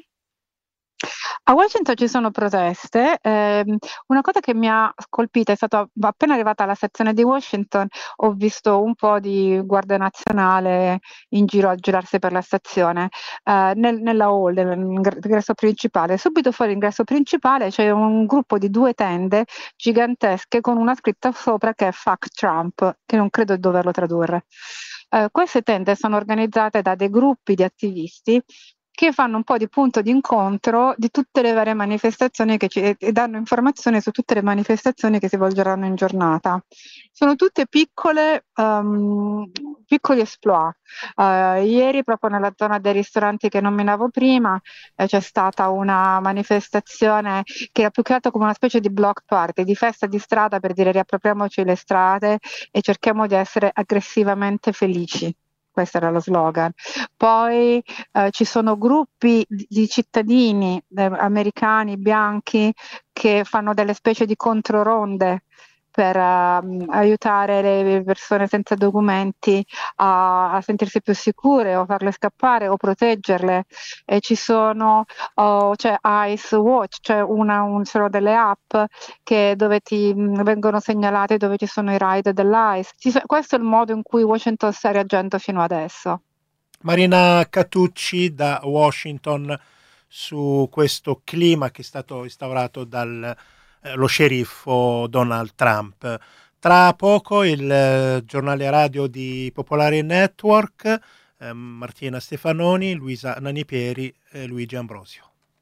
A Washington ci sono proteste. ehm, una cosa che mi ha colpita è stata appena arrivata alla sezione di Washington, ho visto un po' di Guardia Nazionale in giro a girarsi per la stazione, eh, nel- nella hall dell'ingresso principale. Subito fuori l'ingresso principale c'è un gruppo di due tende gigantesche con una scritta sopra che è Fuck Trump, che non credo di doverlo tradurre. Eh, queste tende sono organizzate da dei gruppi di attivisti che fanno un po' di punto di incontro di tutte le varie manifestazioni che ci, e danno informazioni su tutte le manifestazioni che si svolgeranno in giornata. Sono tutte piccole, um, piccoli exploit. Uh, ieri, proprio nella zona dei ristoranti che nominavo prima, eh, c'è stata una manifestazione che era più che altro come una specie di block party, di festa di strada per dire riappropriamoci le strade e cerchiamo di essere aggressivamente felici. Questo era lo slogan. Poi eh, ci sono gruppi di, di cittadini eh, americani bianchi che fanno delle specie di controronde per uh, aiutare le persone senza documenti a, a sentirsi più sicure o farle scappare o proteggerle. E ci sono oh, c'è Ice Watch, cioè una un, sono delle app che dove ti mh, vengono segnalate dove ci sono i raid dell'Ice. Ci so, questo è il modo in cui Washington sta reagendo fino adesso. Marina Catucci da Washington su questo clima che è stato instaurato dallo eh, sceriffo Donald Trump. Tra poco il eh, giornale radio di Popolare Network, eh, Martina Stefanoni, Luisa Nanipieri e Luigi Ambrosio.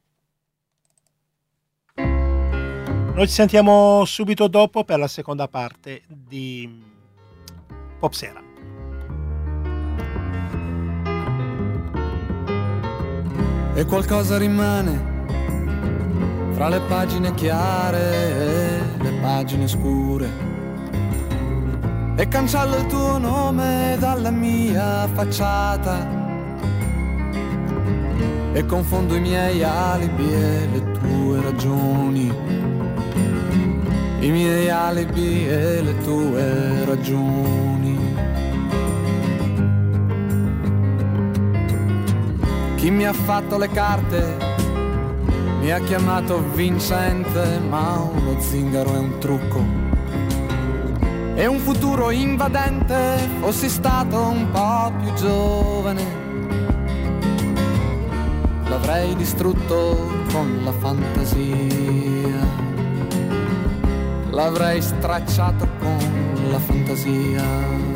Noi ci sentiamo subito dopo per la seconda parte di Popsera. E qualcosa rimane fra le pagine chiare e le pagine scure, e cancello il tuo nome dalla mia facciata e confondo i miei alibi e le tue ragioni, i miei alibi e le tue ragioni. Chi mi ha fatto le carte mi ha chiamato vincente, ma uno zingaro è un trucco e un futuro invadente. Fossi stato un po' più giovane, l'avrei distrutto con la fantasia, l'avrei stracciato con la fantasia.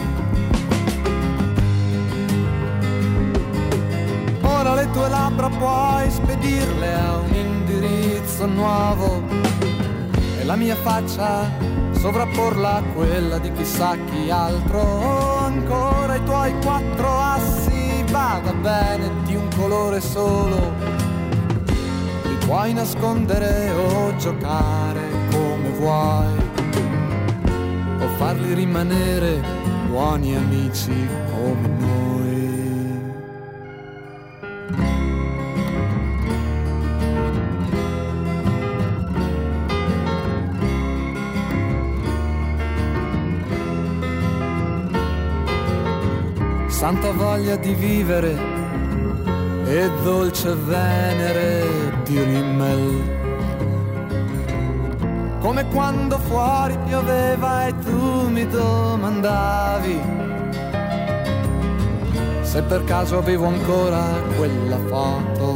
Ora le tue labbra puoi spedirle a un indirizzo nuovo e la mia faccia sovrapporla a quella di chissà chi altro. Ancora i tuoi quattro assi, vada bene, di un colore solo, li puoi nascondere o giocare come vuoi, o farli rimanere buoni amici come noi. Santa voglia di vivere e dolce venere di rimmel, come quando fuori pioveva e tu mi domandavi se per caso avevo ancora quella foto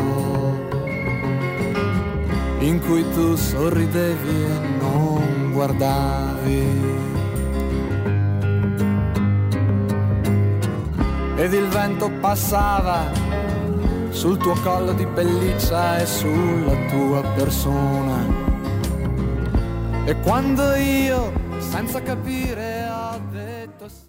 in cui tu sorridevi e non guardavi. Ed il vento passava sul tuo collo di pelliccia e sulla tua persona, e quando io, senza capire, ho detto sì.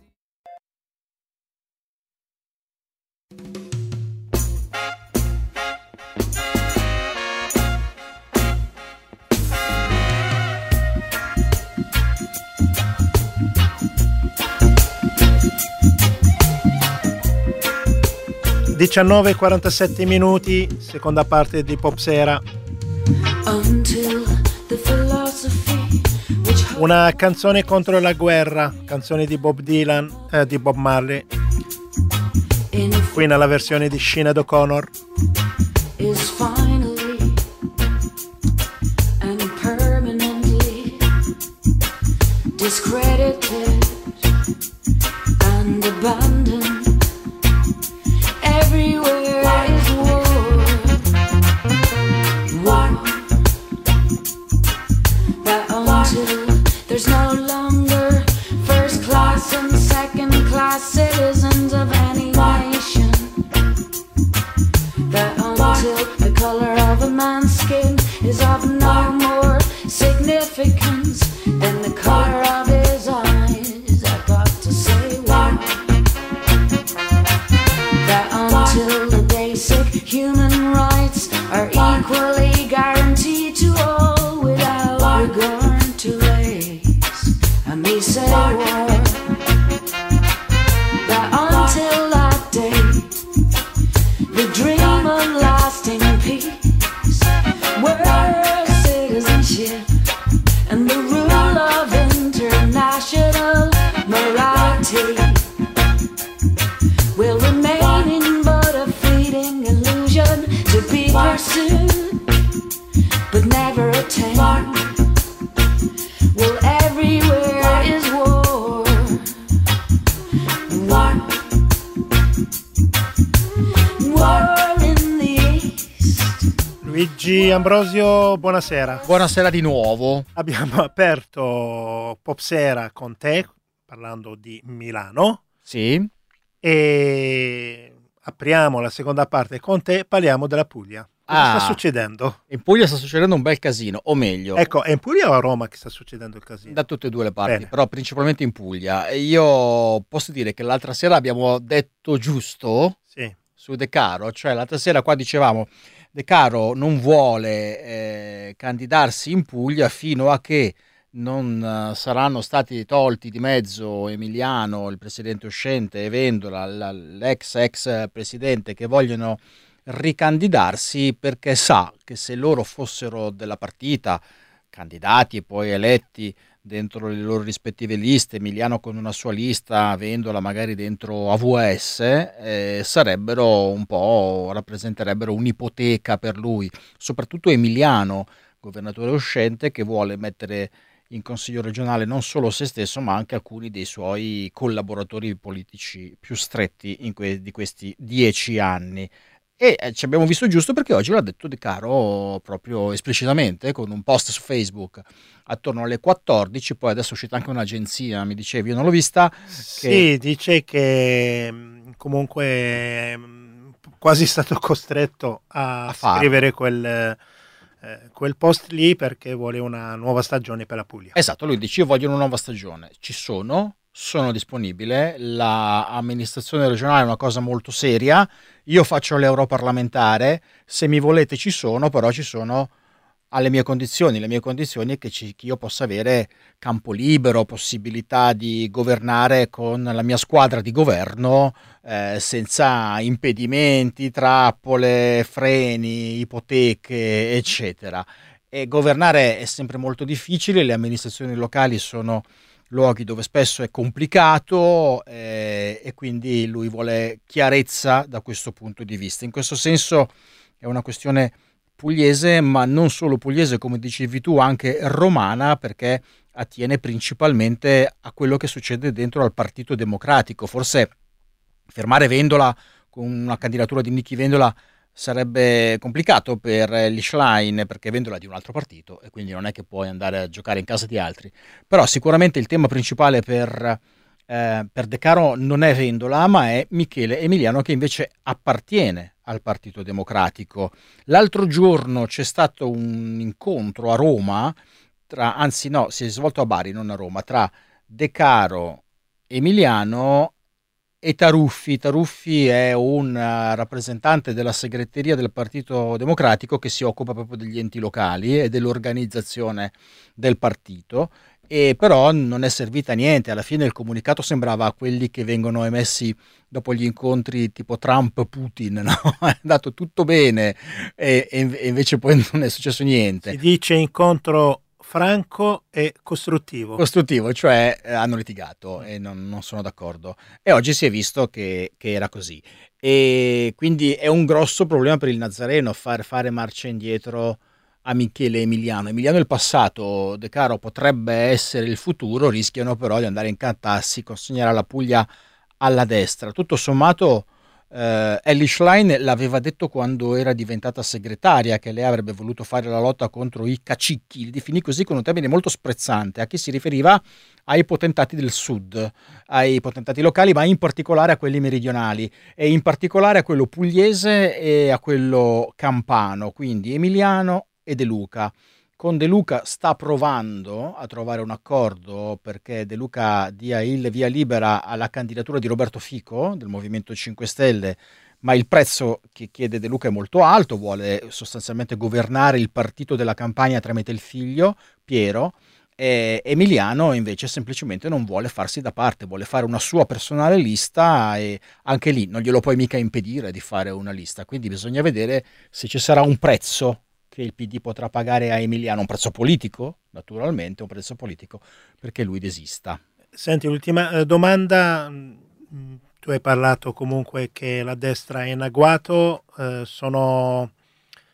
diciannove e quarantasette minuti, seconda parte di Popsera. Una canzone contro la guerra, canzone di Bob Dylan, eh, di Bob Marley, qui nella versione di Sinéad O'Connor. Is finally and permanently discredited and abandoned. Everywhere is war, war, that until there's no longer first class and second class citizens of any nation, that until the color of a man's skin is of no more significance than the color of his eyes, I've got to say war. That until the basic human rights are equally guaranteed to all without regard to race, and me say war. That until Luigi Ambrosio, buonasera. Buonasera di nuovo. Abbiamo aperto Popsera con te, parlando di Milano. Sì. E apriamo la seconda parte con te, parliamo della Puglia. Cosa Ah, sta succedendo? In Puglia sta succedendo un bel casino, o meglio, Ecco, è in Puglia o a Roma che sta succedendo il casino? da tutte e due le parti, Bene. però principalmente in Puglia. E io posso dire che l'altra sera abbiamo detto giusto Sì. su De Caro, cioè l'altra sera qua dicevamo De Caro non vuole eh, candidarsi in Puglia fino a che non eh, saranno stati tolti di mezzo Emiliano, il presidente uscente, e Vendola, la- l'ex ex presidente, che vogliono ricandidarsi, perché sa che se loro fossero della partita, candidati e poi eletti dentro le loro rispettive liste, Emiliano con una sua lista, Vendola magari dentro A V S, eh, sarebbero un po', rappresenterebbero un'ipoteca per lui, soprattutto Emiliano, governatore uscente, che vuole mettere in consiglio regionale non solo se stesso, ma anche alcuni dei suoi collaboratori politici più stretti in que- di questi dieci anni. E eh, ci abbiamo visto giusto, perché oggi l'ha detto De Caro proprio esplicitamente con un post su Facebook attorno alle quattordici. Poi adesso è uscita anche un'agenzia, mi dicevi, io non l'ho vista, che Sì, dice che mh, comunque mh, quasi è stato costretto a, a farlo. scrivere quel, eh, quel post lì perché vuole una nuova stagione per la Puglia. Esatto, lui dice io voglio una nuova stagione, ci sono, sono disponibile, l'amministrazione regionale è una cosa molto seria, io faccio l'europarlamentare, se mi volete ci sono, però ci sono alle mie condizioni, le mie condizioni è che, ci- che io possa avere campo libero, possibilità di governare con la mia squadra di governo, eh, senza impedimenti, trappole, freni, ipoteche, eccetera. E governare è sempre molto difficile, le amministrazioni locali sono luoghi dove spesso è complicato, eh, e quindi lui vuole chiarezza da questo punto di vista. In questo senso è una questione pugliese, ma non solo pugliese, come dicevi tu, anche romana, perché attiene principalmente a quello che succede dentro al Partito Democratico. Forse fermare Vendola con una candidatura di Nichi Vendola sarebbe complicato per l'Ischlein, perché Vendola è di un altro partito e quindi non è che puoi andare a giocare in casa di altri. Però sicuramente il tema principale per, eh, per De Caro non è Vendola, ma è Michele Emiliano, che invece appartiene al Partito Democratico. L'altro giorno c'è stato un incontro a Roma, tra, anzi no, si è svolto a Bari, non a Roma, tra De Caro, Emiliano e Taruffi. Taruffi è un eh, rappresentante della segreteria del Partito Democratico che si occupa proprio degli enti locali e dell'organizzazione del partito, e però non è servita a niente. Alla fine il comunicato sembrava quelli che vengono emessi dopo gli incontri tipo Trump-Putin, no? È andato tutto bene e, e invece poi non è successo niente. Si dice incontro franco e costruttivo. Costruttivo, cioè eh, hanno litigato e non, non sono d'accordo, e oggi si è visto che, che era così, e quindi è un grosso problema per il Nazareno far fare marcia indietro a Michele Emiliano. Emiliano è il passato, De Caro potrebbe essere il futuro, rischiano però di andare in cantassi, consegnare la Puglia alla destra. Tutto sommato eh, Elly Schlein l'aveva detto quando era diventata segretaria, che lei avrebbe voluto fare la lotta contro i cacicchi, li definì così con un termine molto sprezzante, a chi si riferiva ai potentati del sud, ai potentati locali, ma in particolare a quelli meridionali, e in particolare a quello pugliese e a quello campano, quindi Emiliano e De Luca. Con De Luca sta provando a trovare un accordo perché De Luca dia il via libera alla candidatura di Roberto Fico del Movimento cinque Stelle, ma il prezzo che chiede De Luca è molto alto, vuole sostanzialmente governare il partito della campagna tramite il figlio Piero, e Emiliano invece semplicemente non vuole farsi da parte, vuole fare una sua personale lista, e anche lì non glielo puoi mica impedire di fare una lista, quindi bisogna vedere se ci sarà un prezzo che il P D potrà pagare a Emiliano, un prezzo politico, naturalmente, un prezzo politico perché lui desista. Senti, l'ultima eh, domanda. Mm, tu hai parlato comunque che la destra è in agguato, eh, sono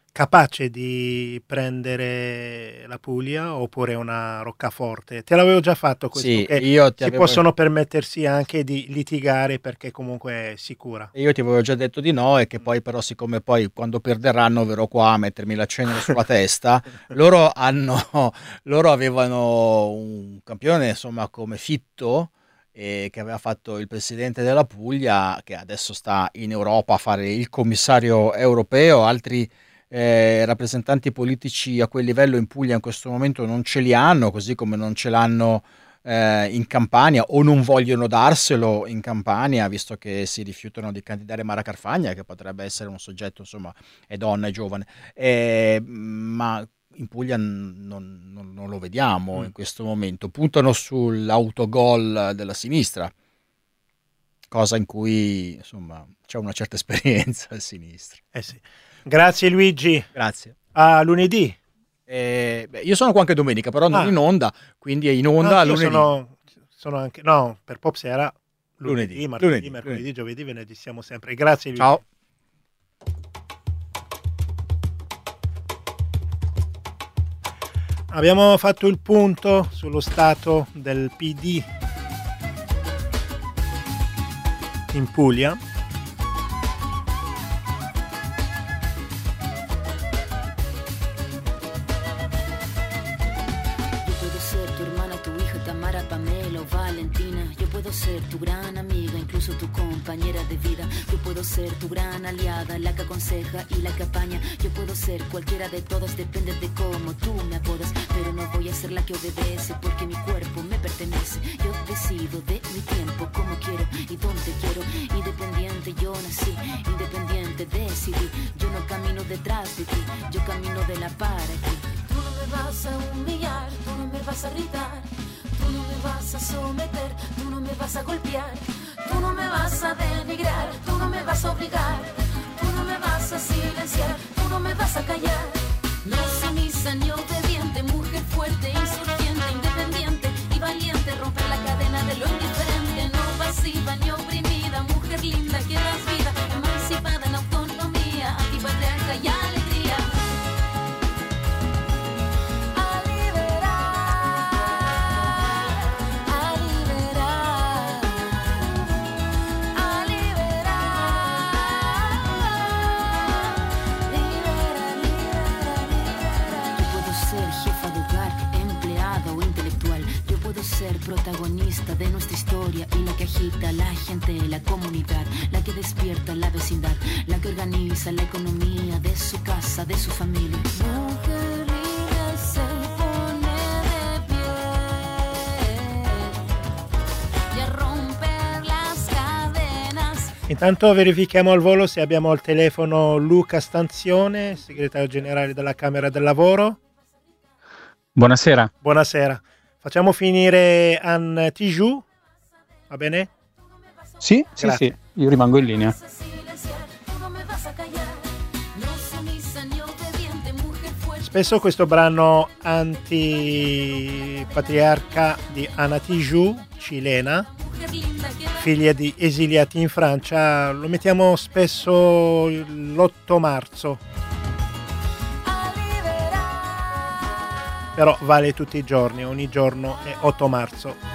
capace di prendere la Puglia oppure una roccaforte? Te l'avevo già fatto questo, Sì, che io ti si avevo... possono permettersi anche di litigare perché comunque è sicura. Io ti avevo già detto di no e che poi però siccome poi quando perderanno verrò qua a mettermi la cenere sulla testa, loro hanno loro avevano un campione insomma come Fitto, eh, che aveva fatto il presidente della Puglia, che adesso sta in Europa a fare il commissario europeo. Altri eh, rappresentanti politici a quel livello in Puglia in questo momento non ce li hanno, così come non ce l'hanno eh, in Campania, o non vogliono darselo in Campania, visto che si rifiutano di candidare Mara Carfagna, che potrebbe essere un soggetto, insomma, è donna, è giovane, eh, ma in Puglia non, non, non lo vediamo Mm. in questo momento. Puntano sull'autogol della sinistra, cosa in cui insomma c'è una certa esperienza a sinistra. Eh sì. Grazie Luigi, Grazie. a lunedì. Eh, beh, io sono qua anche domenica, però non Ah. in onda, quindi è in onda Ah, io lunedì. sono, sono anche, no, per Pops era lunedì, Lunedì, martedì, lunedì, mercoledì, lunedì. giovedì, venerdì, siamo sempre. Grazie Luigi. Ciao. Abbiamo fatto il punto sullo stato del P D in Puglia. Yo puedo ser tu hermana, tu hija, Tamara, Pamela o Valentina. Yo puedo ser tu gran amiga, incluso tu compañera de vida. Yo puedo ser tu gran aliada, la que aconseja y la que apaña. Yo puedo ser cualquiera de todas, depende de cómo tú me apodas. Pero no voy a ser la que obedece, porque mi cuerpo me pertenece. Yo decido de mi tiempo, como quiero y donde quiero. Independiente yo nací, independiente decidí. Yo no camino detrás de ti, yo camino de la para ti. Tú no me vas a humillar, tú no me vas a gritar, tú no me vas a someter, tú no me vas a golpear, tú no me vas a denigrar, tú no me vas a obligar, tú no me vas a silenciar, tú no me vas a callar. No sumisa ni obediente, mujer fuerte, insurgente, independiente y valiente, romper la cadena de lo indiferente, no pasiva ni oprimida, mujer linda que das vida, emancipada en autonomía, antipatriarca y alegría. A liberar, a liberar, a liberar. Libera, libera, libera. Yo puedo ser jefa de hogar, empleada o intelectual. Yo puedo ser protagonista de nuestra historia y la que agita a la gente, la comunidad, la que despierta la vecindad, la que organiza la economía de su casa, de su familia. Mujer libre se pone de pie y a romper las cadenas. Intanto verifichiamo al volo se abbiamo al telefono Luca Stanzione, segretario generale della Camera del Lavoro. Buonasera. Buonasera. Facciamo finire Anne Tijoux, va bene? Sì, sì, Grazie. sì, io rimango in linea. Spesso questo brano antipatriarca di Anna Tijoux, cilena, figlia di esiliati in Francia, lo mettiamo spesso l'otto marzo. Però vale tutti i giorni, ogni giorno è otto marzo.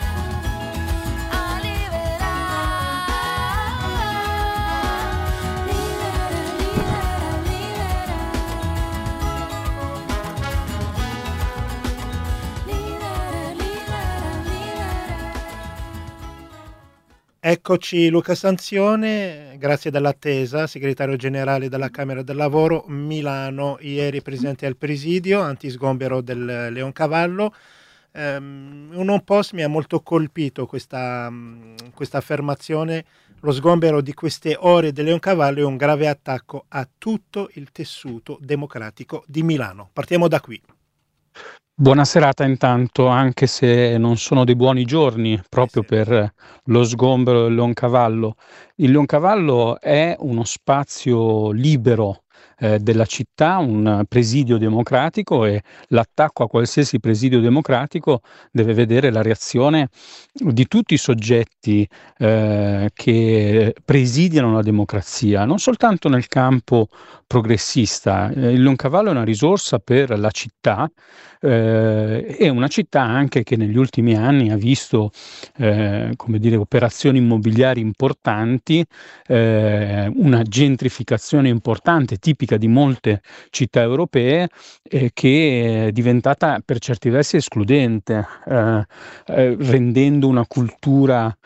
Eccoci Luca Stanzione, grazie dell'attesa, segretario generale della Camera del Lavoro, Milano, ieri presente al presidio, antisgombero del Leoncavallo. Um, un post mi ha molto colpito questa, um, questa affermazione: lo sgombero di queste ore del Leoncavallo è un grave attacco a tutto il tessuto democratico di Milano. Partiamo da qui. Buona serata intanto, anche se non sono dei buoni giorni proprio sì. per lo sgombero del Leoncavallo. Il Leoncavallo è uno spazio libero eh, della città, un presidio democratico, e l'attacco a qualsiasi presidio democratico deve vedere la reazione di tutti i soggetti eh, che presidiano la democrazia, non soltanto nel campo progressista. Eh, il Leoncavallo è una risorsa per la città, eh, è una città anche che negli ultimi anni ha visto eh, come dire, operazioni immobiliari importanti, eh, una gentrificazione importante tipica di molte città europee, eh, che è diventata per certi versi escludente, eh, eh, rendendo una cultura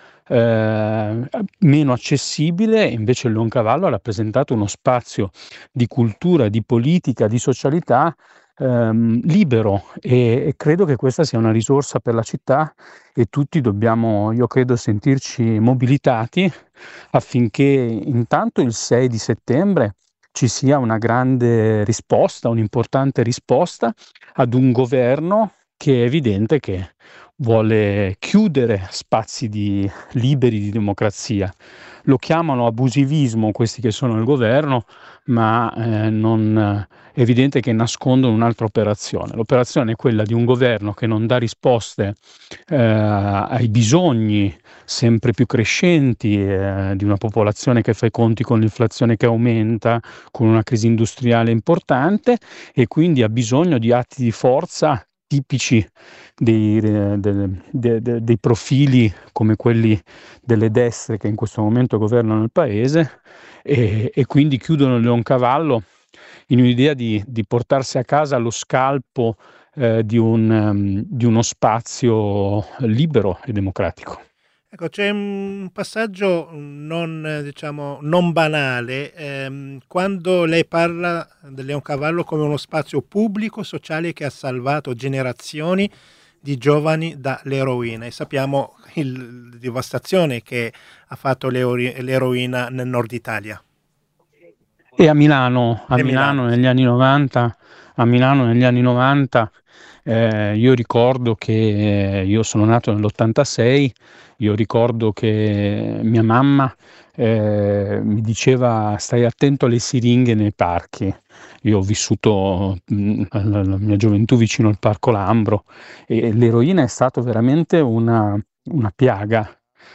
eh, meno accessibile. Invece il Leoncavallo ha rappresentato uno spazio di cultura, di politica, di socialità ehm, libero, e, e credo che questa sia una risorsa per la città, e tutti dobbiamo, io credo, sentirci mobilitati affinché intanto il sei di settembre ci sia una grande risposta, un'importante risposta ad un governo che è evidente che vuole chiudere spazi di, liberi di democrazia. Lo chiamano abusivismo questi che sono al governo, ma eh, non, è evidente che nascondono un'altra operazione. L'operazione è quella di un governo che non dà risposte eh, ai bisogni sempre più crescenti eh, di una popolazione che fa i conti con l'inflazione che aumenta, con una crisi industriale importante, e quindi ha bisogno di atti di forza tipici dei, de, de, de, de, dei profili come quelli delle destre che in questo momento governano il paese, e, e quindi chiudono il Leoncavallo in un'idea di, di portarsi a casa lo scalpo eh, di, un, um, di uno spazio libero e democratico. Ecco, c'è un passaggio non, diciamo, non banale, ehm, quando lei parla del Leoncavallo come uno spazio pubblico, sociale, che ha salvato generazioni di giovani dall'eroina, e sappiamo il, la devastazione che ha fatto l'eroina nel nord Italia. E a Milano, a E Milano Milano, negli anni novanta, a Milano negli anni novanta, eh, io ricordo che eh, io sono nato nell'ottantasei, io ricordo che mia mamma eh, mi diceva: stai attento alle siringhe nei parchi. Io ho vissuto mh, la, la mia gioventù vicino al Parco Lambro, e l'eroina è stata veramente una, una piaga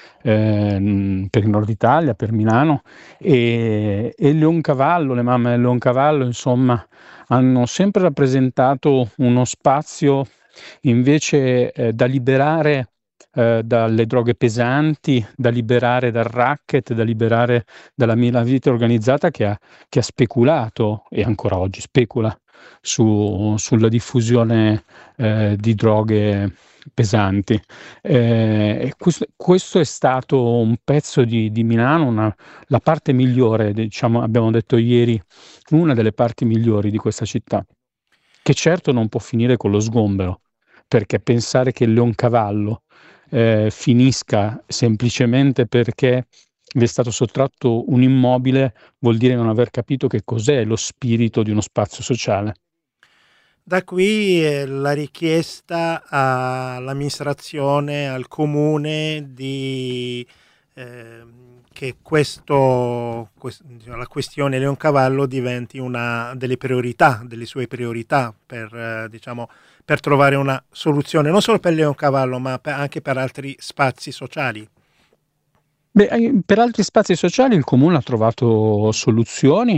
eh, per il nord Italia, per Milano, e, e il Leoncavallo, le mamme del Leoncavallo, insomma, hanno sempre rappresentato uno spazio invece eh, da liberare eh, dalle droghe pesanti, da liberare dal racket, da liberare dalla malavita organizzata che ha, che ha speculato, e ancora oggi specula, su, sulla diffusione eh, di droghe pesanti. Eh, questo, questo è stato un pezzo di, di Milano, una, la parte migliore, diciamo, abbiamo detto ieri, una delle parti migliori di questa città, che certo non può finire con lo sgombero, perché pensare che il Leoncavallo eh, finisca semplicemente perché vi è stato sottratto un immobile vuol dire non aver capito che cos'è lo spirito di uno spazio sociale. Da qui eh, la richiesta all'amministrazione, al comune, di eh, che questo, quest, la questione Leoncavallo diventi una delle priorità, delle sue priorità per, eh, diciamo, per trovare una soluzione, non solo per Leoncavallo, ma per, anche per altri spazi sociali. Beh, per altri spazi sociali il Comune ha trovato soluzioni,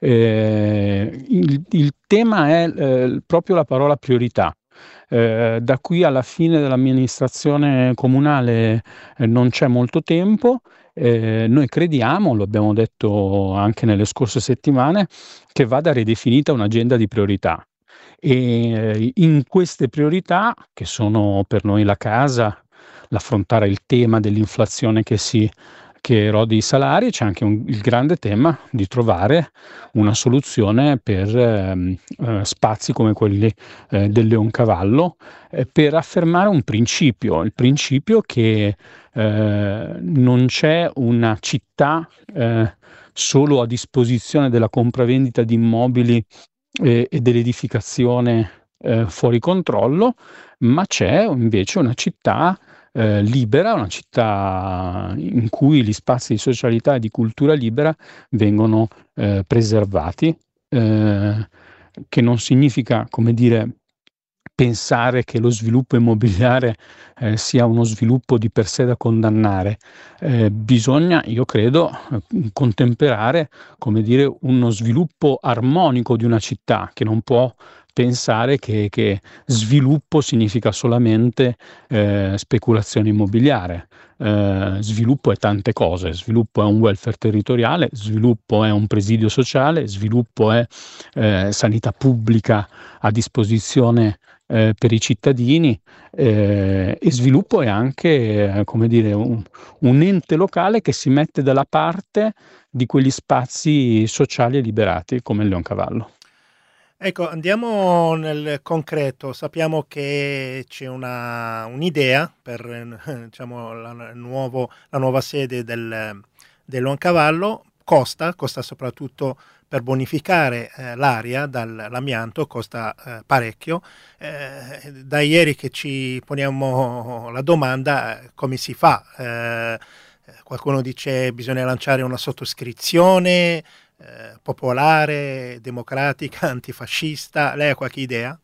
eh, il, il tema è eh, proprio la parola priorità. Eh, da qui alla fine dell'amministrazione comunale eh, non c'è molto tempo, eh, noi crediamo, lo abbiamo detto anche nelle scorse settimane, che vada ridefinita un'agenda di priorità, e eh, in queste priorità, che sono per noi la casa, l'affrontare il tema dell'inflazione che si che erode i salari, c'è anche un, il grande tema di trovare una soluzione per eh, eh, spazi come quelli eh, del Leoncavallo, eh, per affermare un principio, il principio che eh, non c'è una città eh, solo a disposizione della compravendita di immobili eh, e dell'edificazione eh, fuori controllo, ma c'è invece una città Eh, libera, una città in cui gli spazi di socialità e di cultura libera vengono eh, preservati, eh, che non significa, come dire, pensare che lo sviluppo immobiliare eh, sia uno sviluppo di per sé da condannare. Eh, bisogna, io credo, eh, contemperare, come dire, uno sviluppo armonico di una città, che non può pensare che, che sviluppo significa solamente eh, speculazione immobiliare. Eh, sviluppo è tante cose, sviluppo è un welfare territoriale, sviluppo è un presidio sociale, sviluppo è eh, sanità pubblica a disposizione eh, per i cittadini, eh, e sviluppo è anche eh, come dire, un, un ente locale che si mette dalla parte di quegli spazi sociali e liberati come il Leoncavallo. Ecco, andiamo nel concreto. Sappiamo che c'è una, un'idea per eh, diciamo, la, nuovo, la nuova sede del, del Leoncavallo. Costa, costa soprattutto per bonificare eh, l'aria dall'amianto, costa eh, parecchio. Eh, da ieri che ci poniamo la domanda, eh, come si fa? Eh, qualcuno dice bisogna lanciare una sottoscrizione eh, popolare, democratica, antifascista. Lei ha qualche idea?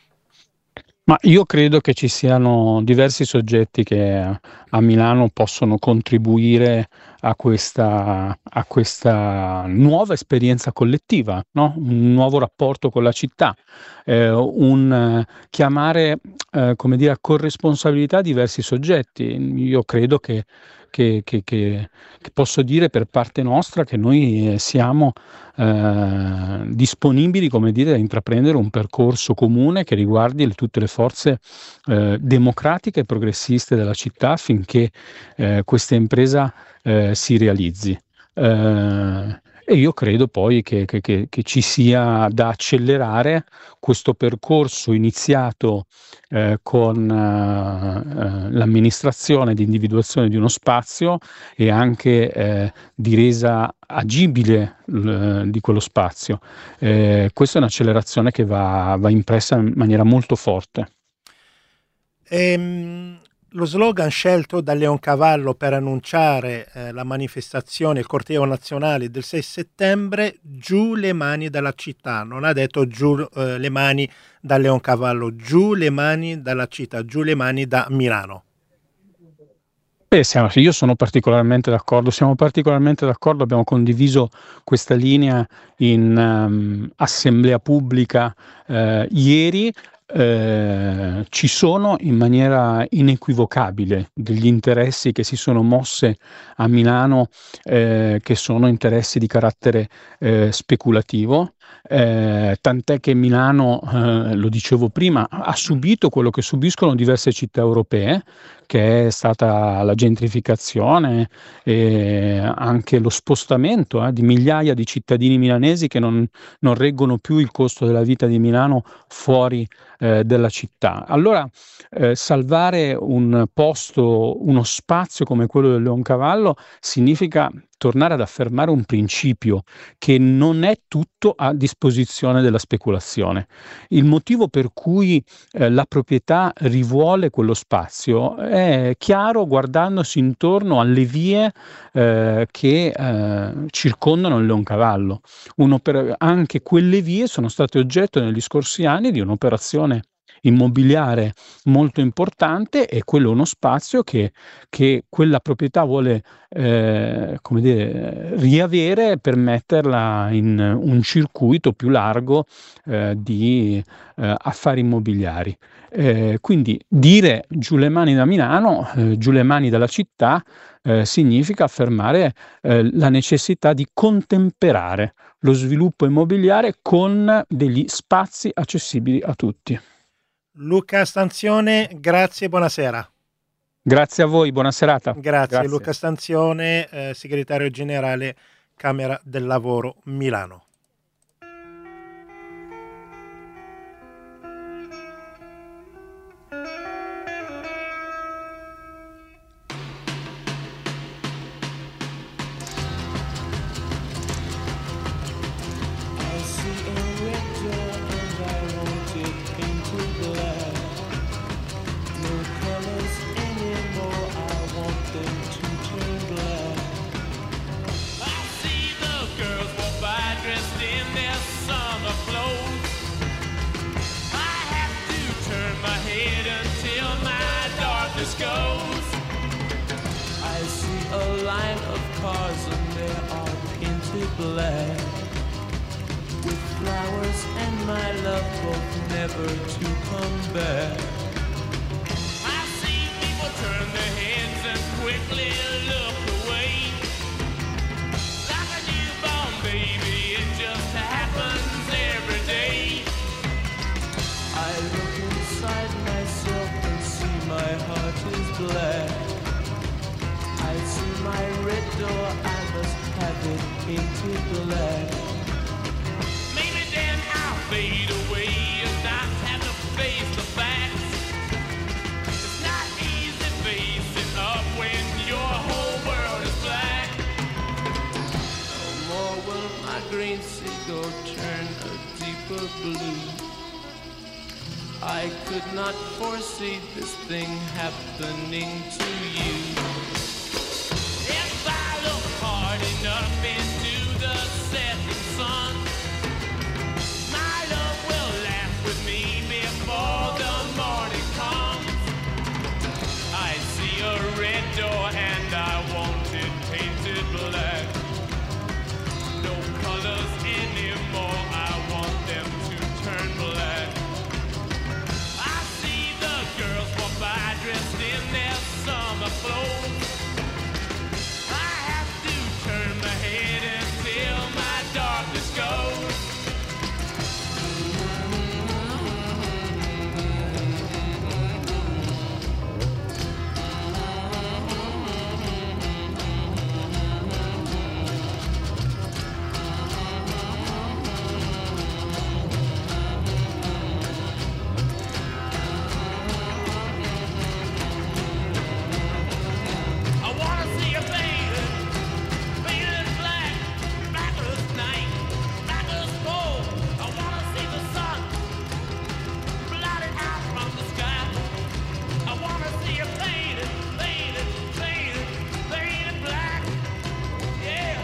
Ma io credo che ci siano diversi soggetti che a Milano possono contribuire a questa, a questa nuova esperienza collettiva, no? Un nuovo rapporto con la città, eh, un eh, chiamare eh, come dire, a corresponsabilità diversi soggetti. Io credo che Che, che, che, che posso dire per parte nostra che noi siamo eh, disponibili, come dire, a intraprendere un percorso comune che riguardi le, tutte le forze eh, democratiche e progressiste della città affinché eh, questa impresa eh, si realizzi. Eh, e io credo poi che, che, che, che ci sia da accelerare questo percorso iniziato eh, con eh, l'amministrazione di individuazione di uno spazio e anche eh, di resa agibile l- di quello spazio. Eh, questa è un'accelerazione che va, va impressa in maniera molto forte. Ehm, lo slogan scelto da Leoncavallo per annunciare eh, la manifestazione, il corteo nazionale del sei settembre, giù le mani dalla città, non ha detto giù eh, le mani da Leoncavallo, giù le mani dalla città, giù le mani da Milano. Beh, siamo, io sono particolarmente d'accordo, siamo particolarmente d'accordo, abbiamo condiviso questa linea in um, assemblea pubblica eh, ieri. Eh, ci sono in maniera inequivocabile degli interessi che si sono mosse a Milano, eh, che sono interessi di carattere eh, speculativo, eh, tant'è che Milano, eh, lo dicevo prima, ha subito quello che subiscono diverse città europee, che è stata la gentrificazione e anche lo spostamento eh, di migliaia di cittadini milanesi che non, non reggono più il costo della vita di Milano fuori eh, della città. Allora eh, salvare un posto, uno spazio come quello del Leoncavallo significa tornare ad affermare un principio che non è tutto a disposizione della speculazione. Il motivo per cui eh, la proprietà rivuole quello spazio è chiaro guardandosi intorno alle vie eh, che eh, circondano il Leoncavallo. Un'oper- anche quelle vie sono state oggetto negli scorsi anni di un'operazione immobiliare molto importante, e quello è uno spazio che, che quella proprietà vuole eh, come dire, riavere per metterla in un circuito più largo eh, di eh, affari immobiliari. Eh, quindi dire giù le mani da Milano, eh, giù le mani dalla città, eh, significa affermare eh, la necessità di contemperare lo sviluppo immobiliare con degli spazi accessibili a tutti. Luca Stanzione, grazie, buonasera. Grazie a voi, buona serata. Grazie, Grazie. Luca Stanzione, eh, segretario generale Camera del Lavoro Milano. I see the girls walk by dressed cars and they are painted black with flowers and my love both never to come back. I see people turn their heads and quickly look away like a newborn baby, it just happens every day. I look inside myself and see my heart is black. I see my red door, I must have it painted black. Maybe then I'll fade away and not have to face the facts. It's not easy facing up when your whole world is black. No more will my green seagull turn a deeper blue. I could not foresee this thing happening to you. If I look hard enough into the setting sun, my love will laugh with me before the morning comes. I see a red door and I want it painted black. No colors anymore, I want them to turn black. I see the girls walk by dressed in their summer clothes. I have to turn my head until my darkness goes. I wanna see you faded, faded black, black as night, black as coal. I wanna see the sun blotted out from the sky. I wanna see you faded, faded, faded, faded black. Yeah.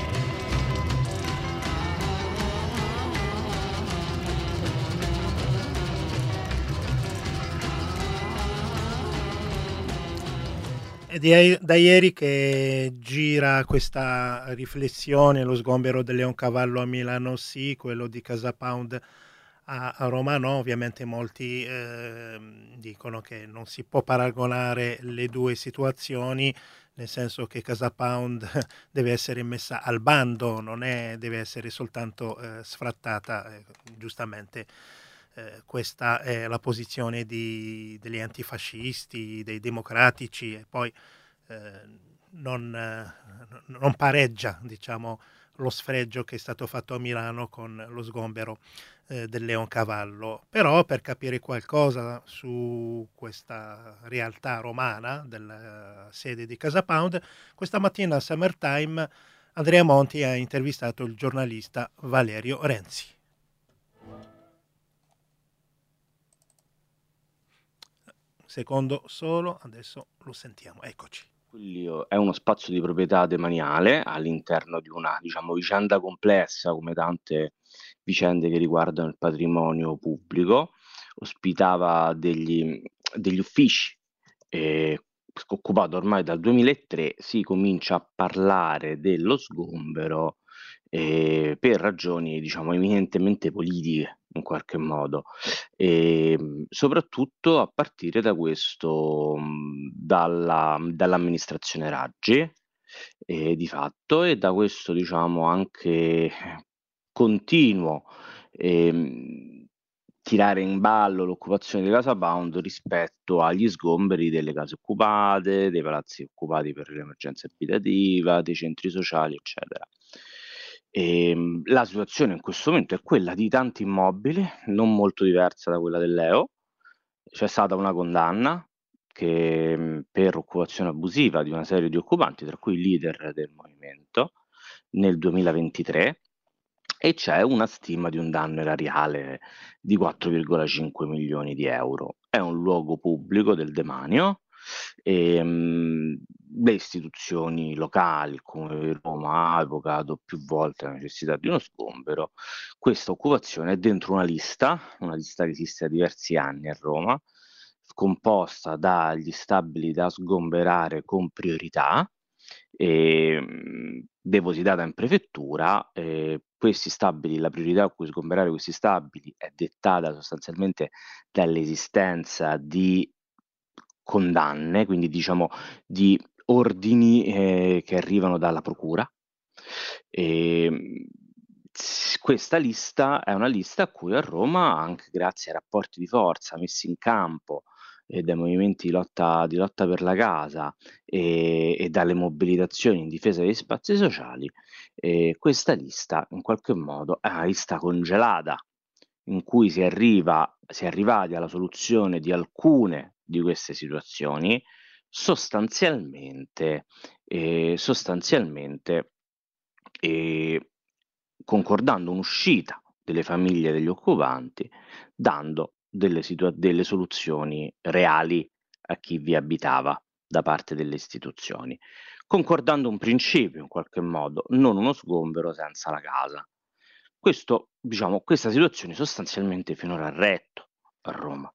È di- da ieri che gira questa riflessione, lo sgombero del Leoncavallo a Milano sì, quello di Casa Pound a, a Roma no. Ovviamente molti eh, dicono che non si può paragonare le due situazioni, nel senso che Casa Pound deve essere messa al bando, non è, deve essere soltanto eh, sfrattata, eh, giustamente. Eh, questa è la posizione di, degli antifascisti, dei democratici, e poi eh, non, eh, non pareggia, diciamo, lo sfregio che è stato fatto a Milano con lo sgombero eh, del Leoncavallo. Però per capire qualcosa su questa realtà romana della sede di Casa Pound, questa mattina al Summertime Andrea Monti ha intervistato il giornalista Valerio Renzi. Secondo solo, adesso lo sentiamo, eccoci. Quello è uno spazio di proprietà demaniale all'interno di una, diciamo, vicenda complessa come tante vicende che riguardano il patrimonio pubblico. Ospitava degli, degli uffici eh, occupato ormai dal duemilatré. Si comincia a parlare dello sgombero eh, per ragioni, diciamo, eminentemente politiche in qualche modo, e soprattutto a partire da questo mh, dalla, dall'amministrazione Raggi eh, di fatto, e da questo, diciamo, anche continuo ehm, tirare in ballo l'occupazione di Casa Pound rispetto agli sgomberi delle case occupate, dei palazzi occupati per l'emergenza abitativa, dei centri sociali, eccetera. E, la situazione in questo momento è quella di tanti immobili, non molto diversa da quella del Leo. C'è stata una condanna che, per occupazione abusiva di una serie di occupanti, tra cui i leader del movimento, nel duemilaventitré, e c'è una stima di un danno erariale di quattro virgola cinque milioni di euro. È un luogo pubblico del demanio e mh, le istituzioni locali, il Comune di Roma, ha evocato più volte la necessità di uno sgombero. Questa occupazione è dentro una lista, una lista che esiste da diversi anni a Roma, composta dagli stabili da sgomberare con priorità, e, mh, depositata in prefettura. Eh, questi stabili, la priorità a cui sgomberare questi stabili è dettata sostanzialmente dall'esistenza di condanne, quindi diciamo di ordini eh, che arrivano dalla procura. E, s- questa lista è una lista a cui a Roma, anche grazie ai rapporti di forza messi in campo eh, dai movimenti di lotta, di lotta per la casa e, e dalle mobilitazioni in difesa degli spazi sociali, eh, questa lista in qualche modo è una lista congelata in cui si arriva, si è arrivati alla soluzione di alcune di queste situazioni, sostanzialmente, eh, sostanzialmente eh, concordando un'uscita delle famiglie degli occupanti, dando delle, situa- delle soluzioni reali a chi vi abitava da parte delle istituzioni, concordando un principio in qualche modo, non uno sgombero senza la casa. Questo, diciamo, questa situazione sostanzialmente finora ha retto a Roma.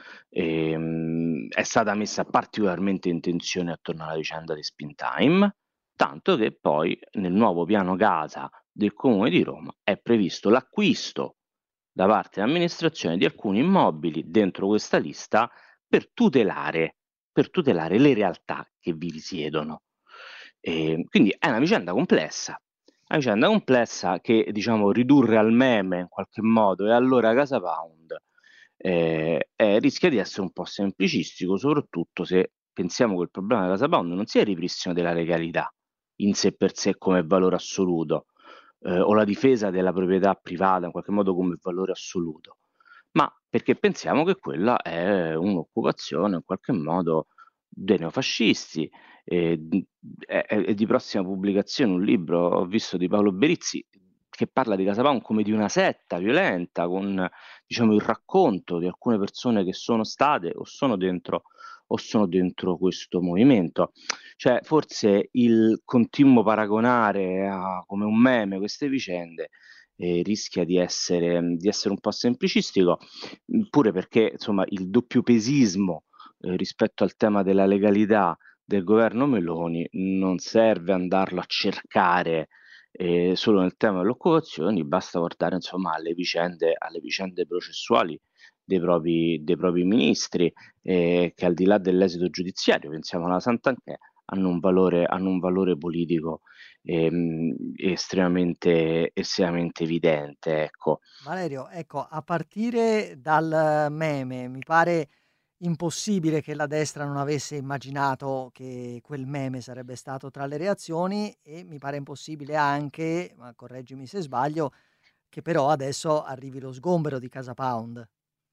Ehm, è stata messa particolarmente in tensione attorno alla vicenda di Spintime, tanto che poi nel nuovo piano casa del Comune di Roma è previsto l'acquisto da parte dell'amministrazione di alcuni immobili dentro questa lista per tutelare, per tutelare le realtà che vi risiedono. E quindi è una vicenda complessa, una vicenda complessa che, diciamo, ridurre al meme in qualche modo e allora Casa Pound eh, eh, rischia di essere un po' semplicistico, soprattutto se pensiamo che il problema della Casa Pound non sia il ripristino della legalità in sé per sé come valore assoluto, eh, o la difesa della proprietà privata in qualche modo come valore assoluto, ma perché pensiamo che quella è un'occupazione in qualche modo dei neofascisti. Eh, è, è di prossima pubblicazione un libro, ho visto, di Paolo Berizzi, che parla di Casa Pound come di una setta violenta, con, diciamo, il racconto di alcune persone che sono state o sono dentro o sono dentro questo movimento. Cioè, forse il continuo paragonare a, come un meme queste vicende eh, rischia di essere, di essere un po' semplicistico, pure perché insomma il doppiopesismo eh, rispetto al tema della legalità del governo Meloni non serve andarlo a cercare eh, solo nel tema delle occupazioni, basta guardare insomma alle vicende, alle vicende processuali dei propri, dei propri ministri, eh, che al di là dell'esito giudiziario, pensiamo alla Santanchè, hanno un valore, hanno un valore politico ehm, estremamente, estremamente evidente. Ecco. Valerio, ecco, a partire dal meme, mi pare impossibile che la destra non avesse immaginato che quel meme sarebbe stato tra le reazioni e mi pare impossibile anche, ma correggimi se sbaglio, che però adesso arrivi lo sgombero di Casa Pound.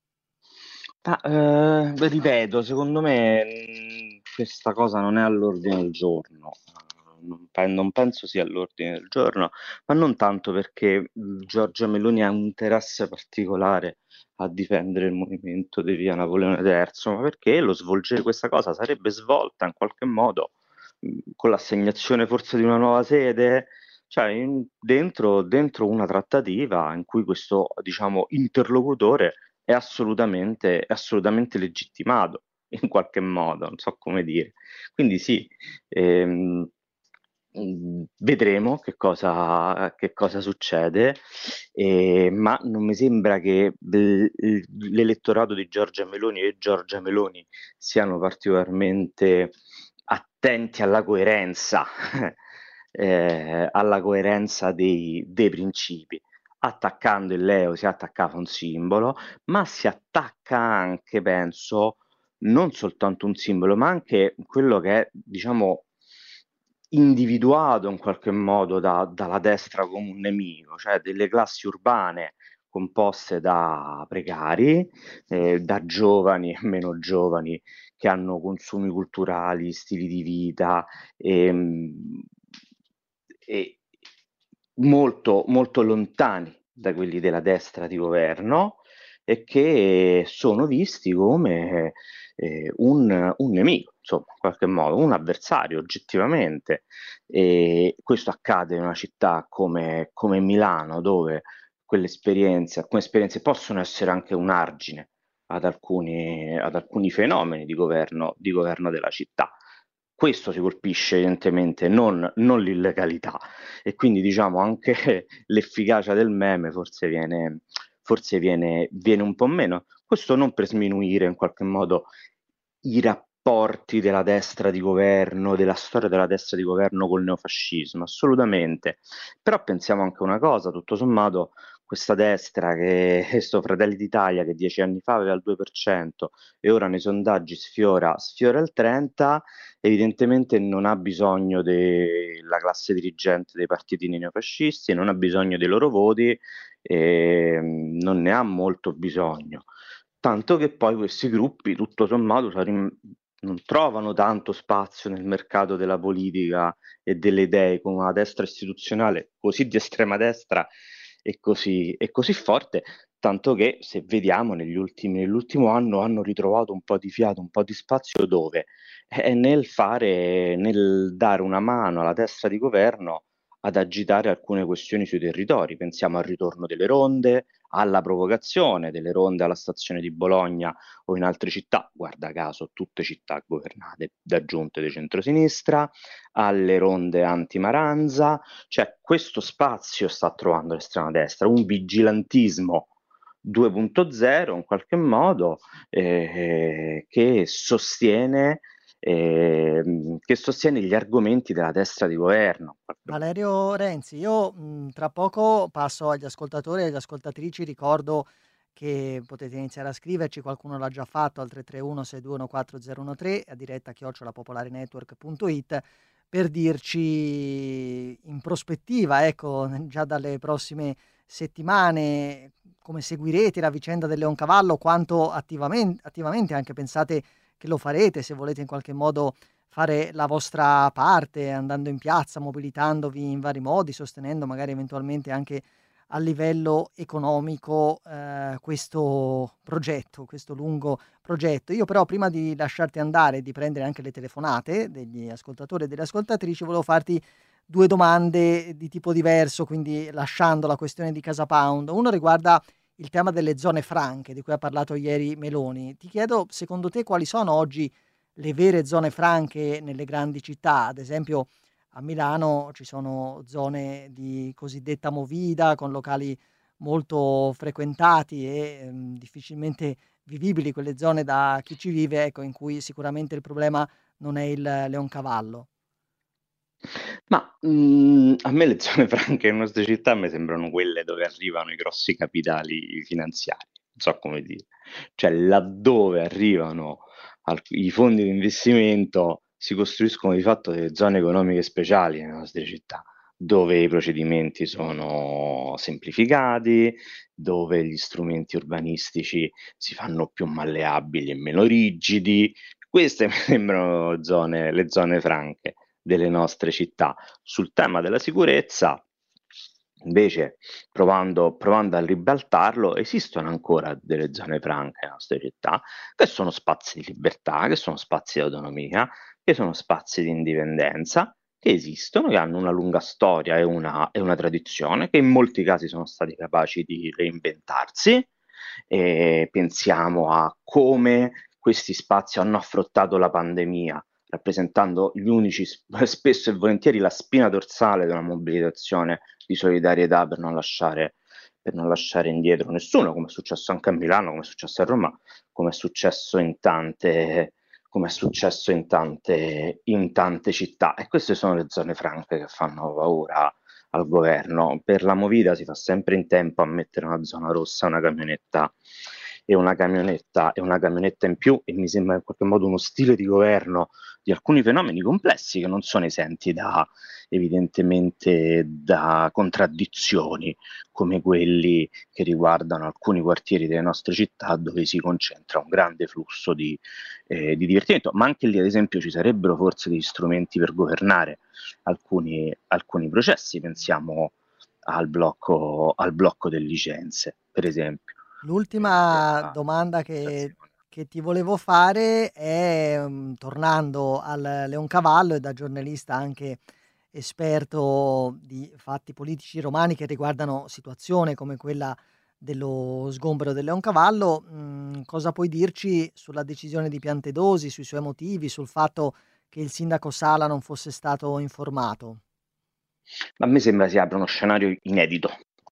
Ah, eh, ripeto, secondo me mh, questa cosa non è all'ordine del giorno. Non, pe- non penso sia all'ordine del giorno, ma non tanto perché mh, Giorgia Meloni ha un interesse particolare a difendere il movimento di via Napoleone terzo, ma perché lo svolgere questa cosa sarebbe svolta in qualche modo mh, con l'assegnazione forse di una nuova sede, cioè in- dentro, dentro una trattativa in cui questo, diciamo, interlocutore è assolutamente, è assolutamente legittimato in qualche modo, non so come dire. Quindi sì, ehm, mh, vedremo che cosa, che cosa succede, eh, ma non mi sembra che l- l- l'elettorato di Giorgia Meloni e Giorgia Meloni siano particolarmente attenti alla coerenza, eh, alla coerenza dei, dei principi. Attaccando il Leo si è attaccato a un simbolo, ma si attacca anche, penso, non soltanto un simbolo, ma anche quello che è, diciamo, individuato in qualche modo da- dalla destra come un nemico, cioè delle classi urbane composte da precari, eh, da giovani e meno giovani che hanno consumi culturali, stili di vita ehm, e molto, molto lontani da quelli della destra di governo e che sono visti come eh, un, un nemico, insomma, in qualche modo, un avversario oggettivamente. E questo accade in una città come, come Milano, dove quelle esperienze, alcune esperienze possono essere anche un argine ad alcuni, ad alcuni fenomeni di governo, di governo della città. questo si colpisce evidentemente, non, non l'illegalità, e quindi diciamo anche l'efficacia del meme forse viene, forse viene, viene un po' meno. Questo non per sminuire in qualche modo i rapporti della destra di governo, della storia della destra di governo col neofascismo, assolutamente. Però pensiamo anche una cosa, tutto sommato questa destra, che questo Fratelli d'Italia che dieci anni fa aveva il due per cento e ora nei sondaggi sfiora, sfiora il trenta per cento, evidentemente non ha bisogno della classe dirigente dei partiti neofascisti, non ha bisogno dei loro voti, e non ne ha molto bisogno. Tanto che poi questi gruppi, tutto sommato, non trovano tanto spazio nel mercato della politica e delle idee, con una destra istituzionale così di estrema destra e così, e così forte, tanto che se vediamo negli ultimi, nell'ultimo anno hanno ritrovato un po' di fiato, un po' di spazio dove? È nel fare, nel dare una mano alla destra di governo ad agitare alcune questioni sui territori. Pensiamo al ritorno delle ronde, alla provocazione delle ronde alla stazione di Bologna o in altre città, guarda caso tutte città governate da giunte di centrosinistra, alle ronde anti-Maranza. Cioè questo spazio sta trovando l'estrema destra, un vigilantismo due punto zero in qualche modo, eh, che sostiene eh, che sostiene gli argomenti della destra di governo. Valerio Renzi, io mh, tra poco passo agli ascoltatori e agli ascoltatrici, ricordo che potete iniziare a scriverci, qualcuno l'ha già fatto al tre tre uno sei due uno quattro zero uno tre, a diretta chiocciola popolarenetwork punto it, per dirci in prospettiva, ecco, già dalle prossime settimane, come seguirete la vicenda del Leoncavallo, quanto attivamente, attivamente anche pensate che lo farete, se volete in qualche modo fare la vostra parte, andando in piazza, mobilitandovi in vari modi, sostenendo magari eventualmente anche a livello economico eh, questo progetto, questo lungo progetto. Io però prima di lasciarti andare e di prendere anche le telefonate degli ascoltatori e delle ascoltatrici, volevo farti due domande di tipo diverso, quindi lasciando la questione di Casa Pound. Uno riguarda il tema delle zone franche di cui ha parlato ieri Meloni. Ti chiedo, secondo te, quali sono oggi le vere zone franche nelle grandi città? Ad esempio a Milano ci sono zone di cosiddetta movida con locali molto frequentati e ehm, difficilmente vivibili, quelle zone da chi ci vive, ecco, in cui sicuramente il problema non è il Leoncavallo. Ma mh, a me le zone franche in nostre città mi sembrano quelle dove arrivano i grossi capitali finanziari, non so come dire, cioè laddove arrivano al- i fondi di investimento si costruiscono di fatto delle zone economiche speciali nelle nostre città, dove i procedimenti sono semplificati, dove gli strumenti urbanistici si fanno più malleabili e meno rigidi. Queste mi sembrano zone, le zone franche delle nostre città. Sul tema della sicurezza, invece, provando, provando a ribaltarlo, esistono ancora delle zone franche nelle nostre città, che sono spazi di libertà, che sono spazi di autonomia, che sono spazi di indipendenza, che esistono, che hanno una lunga storia e una, e una tradizione, che in molti casi sono stati capaci di reinventarsi. E pensiamo a come questi spazi hanno affrontato la pandemia, rappresentando gli unici, spesso e volentieri, la spina dorsale di una mobilitazione di solidarietà per non lasciare, per non lasciare indietro nessuno, come è successo anche a Milano, come è successo a Roma, come è successo in tante, come è successo in tante, in tante città. E queste sono le zone franche che fanno paura al governo. Per la movida si fa sempre in tempo a mettere una zona rossa, una camionetta e una camionetta e una camionetta in più, e mi sembra in qualche modo uno stile di governo di alcuni fenomeni complessi che non sono esenti da, evidentemente, da contraddizioni come quelli che riguardano alcuni quartieri delle nostre città, dove si concentra un grande flusso di, eh, di divertimento, ma anche lì ad esempio ci sarebbero forse degli strumenti per governare alcuni, alcuni processi. Pensiamo al blocco, al blocco delle licenze, per esempio. L'ultima domanda che, che ti volevo fare è, um, tornando al Leoncavallo e da giornalista anche esperto di fatti politici romani che riguardano situazioni come quella dello sgombero del Leoncavallo, mh, cosa puoi dirci sulla decisione di Piantedosi, sui suoi motivi, sul fatto che il sindaco Sala non fosse stato informato? A me sembra si apra uno scenario inedito,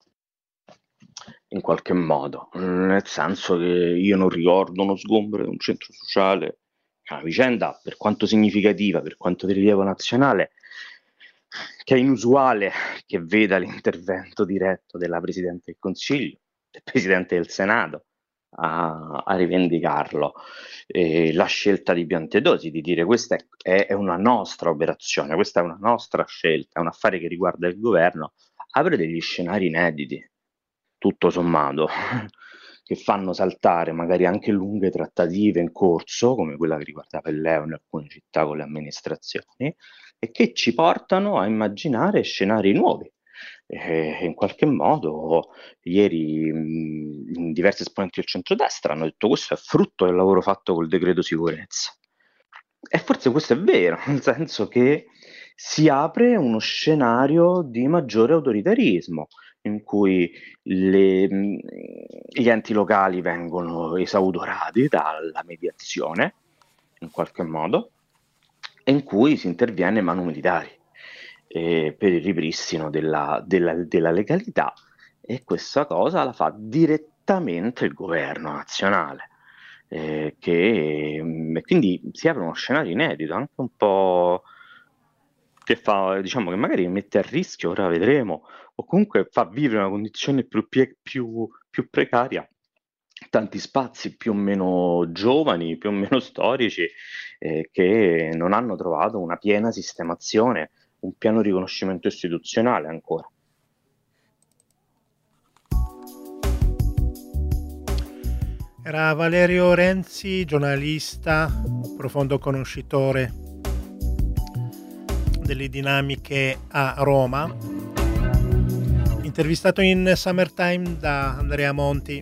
in qualche modo, nel senso che io non ricordo uno sgombero di un centro sociale, una vicenda per quanto significativa, per quanto di rilievo nazionale, che è inusuale che veda l'intervento diretto della Presidente del Consiglio, del Presidente del Senato, a, a rivendicarlo. E la scelta di Piantedosi di dire questa è, è una nostra operazione, questa è una nostra scelta, è un affare che riguarda il governo, apre degli scenari inediti, tutto sommato, che fanno saltare magari anche lunghe trattative in corso, come quella che riguardava il Leo in alcune città con le amministrazioni, e che ci portano a immaginare scenari nuovi. E in qualche modo ieri mh, diversi esponenti del centrodestra hanno detto questo è frutto del lavoro fatto col decreto sicurezza. E forse questo è vero, nel senso che si apre uno scenario di maggiore autoritarismo, in cui le, gli enti locali vengono esautorati dalla mediazione, in qualche modo, e in cui si interviene manu militari eh, per il ripristino della, della, della legalità, e questa cosa la fa direttamente il governo nazionale. Eh, che mh, quindi si apre uno scenario inedito, anche un po' che fa, diciamo, che magari mette a rischio, ora vedremo, o comunque fa vivere una condizione più, più, più precaria tanti spazi più o meno giovani, più o meno storici, eh, che non hanno trovato una piena sistemazione, un pieno riconoscimento istituzionale ancora. Era Valerio Renzi, giornalista, profondo conoscitore delle dinamiche a Roma, intervistato in Summertime da Andrea Monti.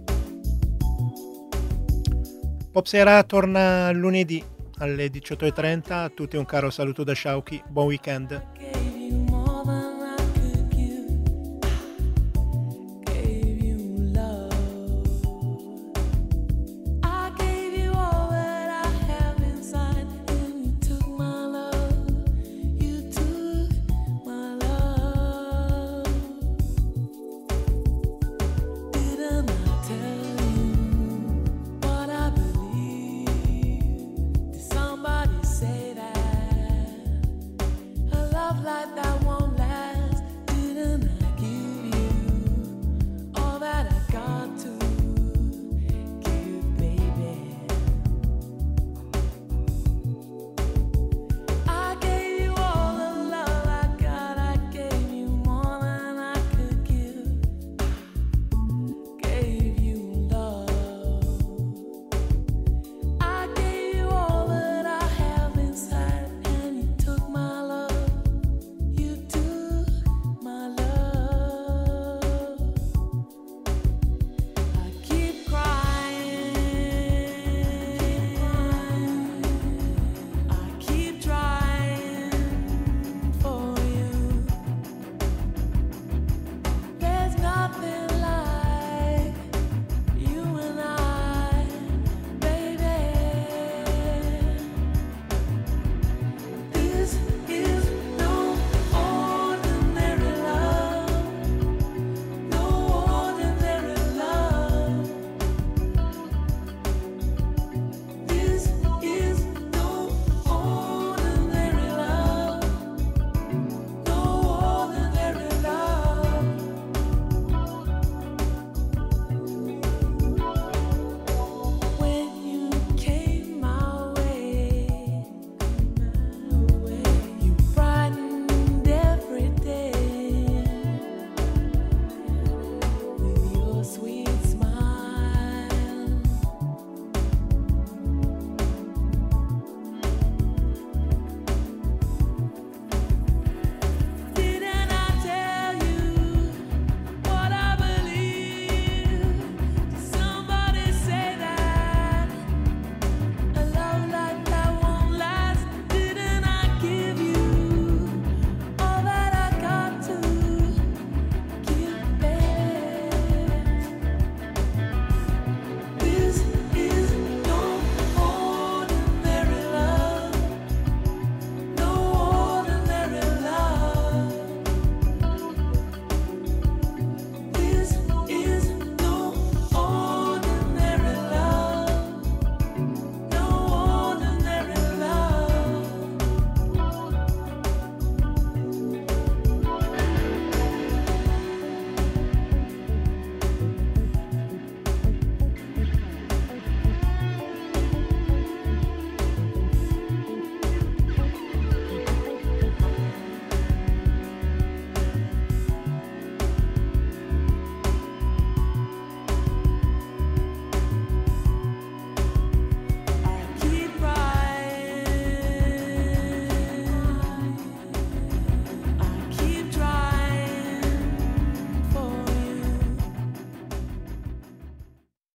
Popsera torna lunedì alle diciotto e trenta. A tutti un caro saluto da Sciauchi, buon weekend.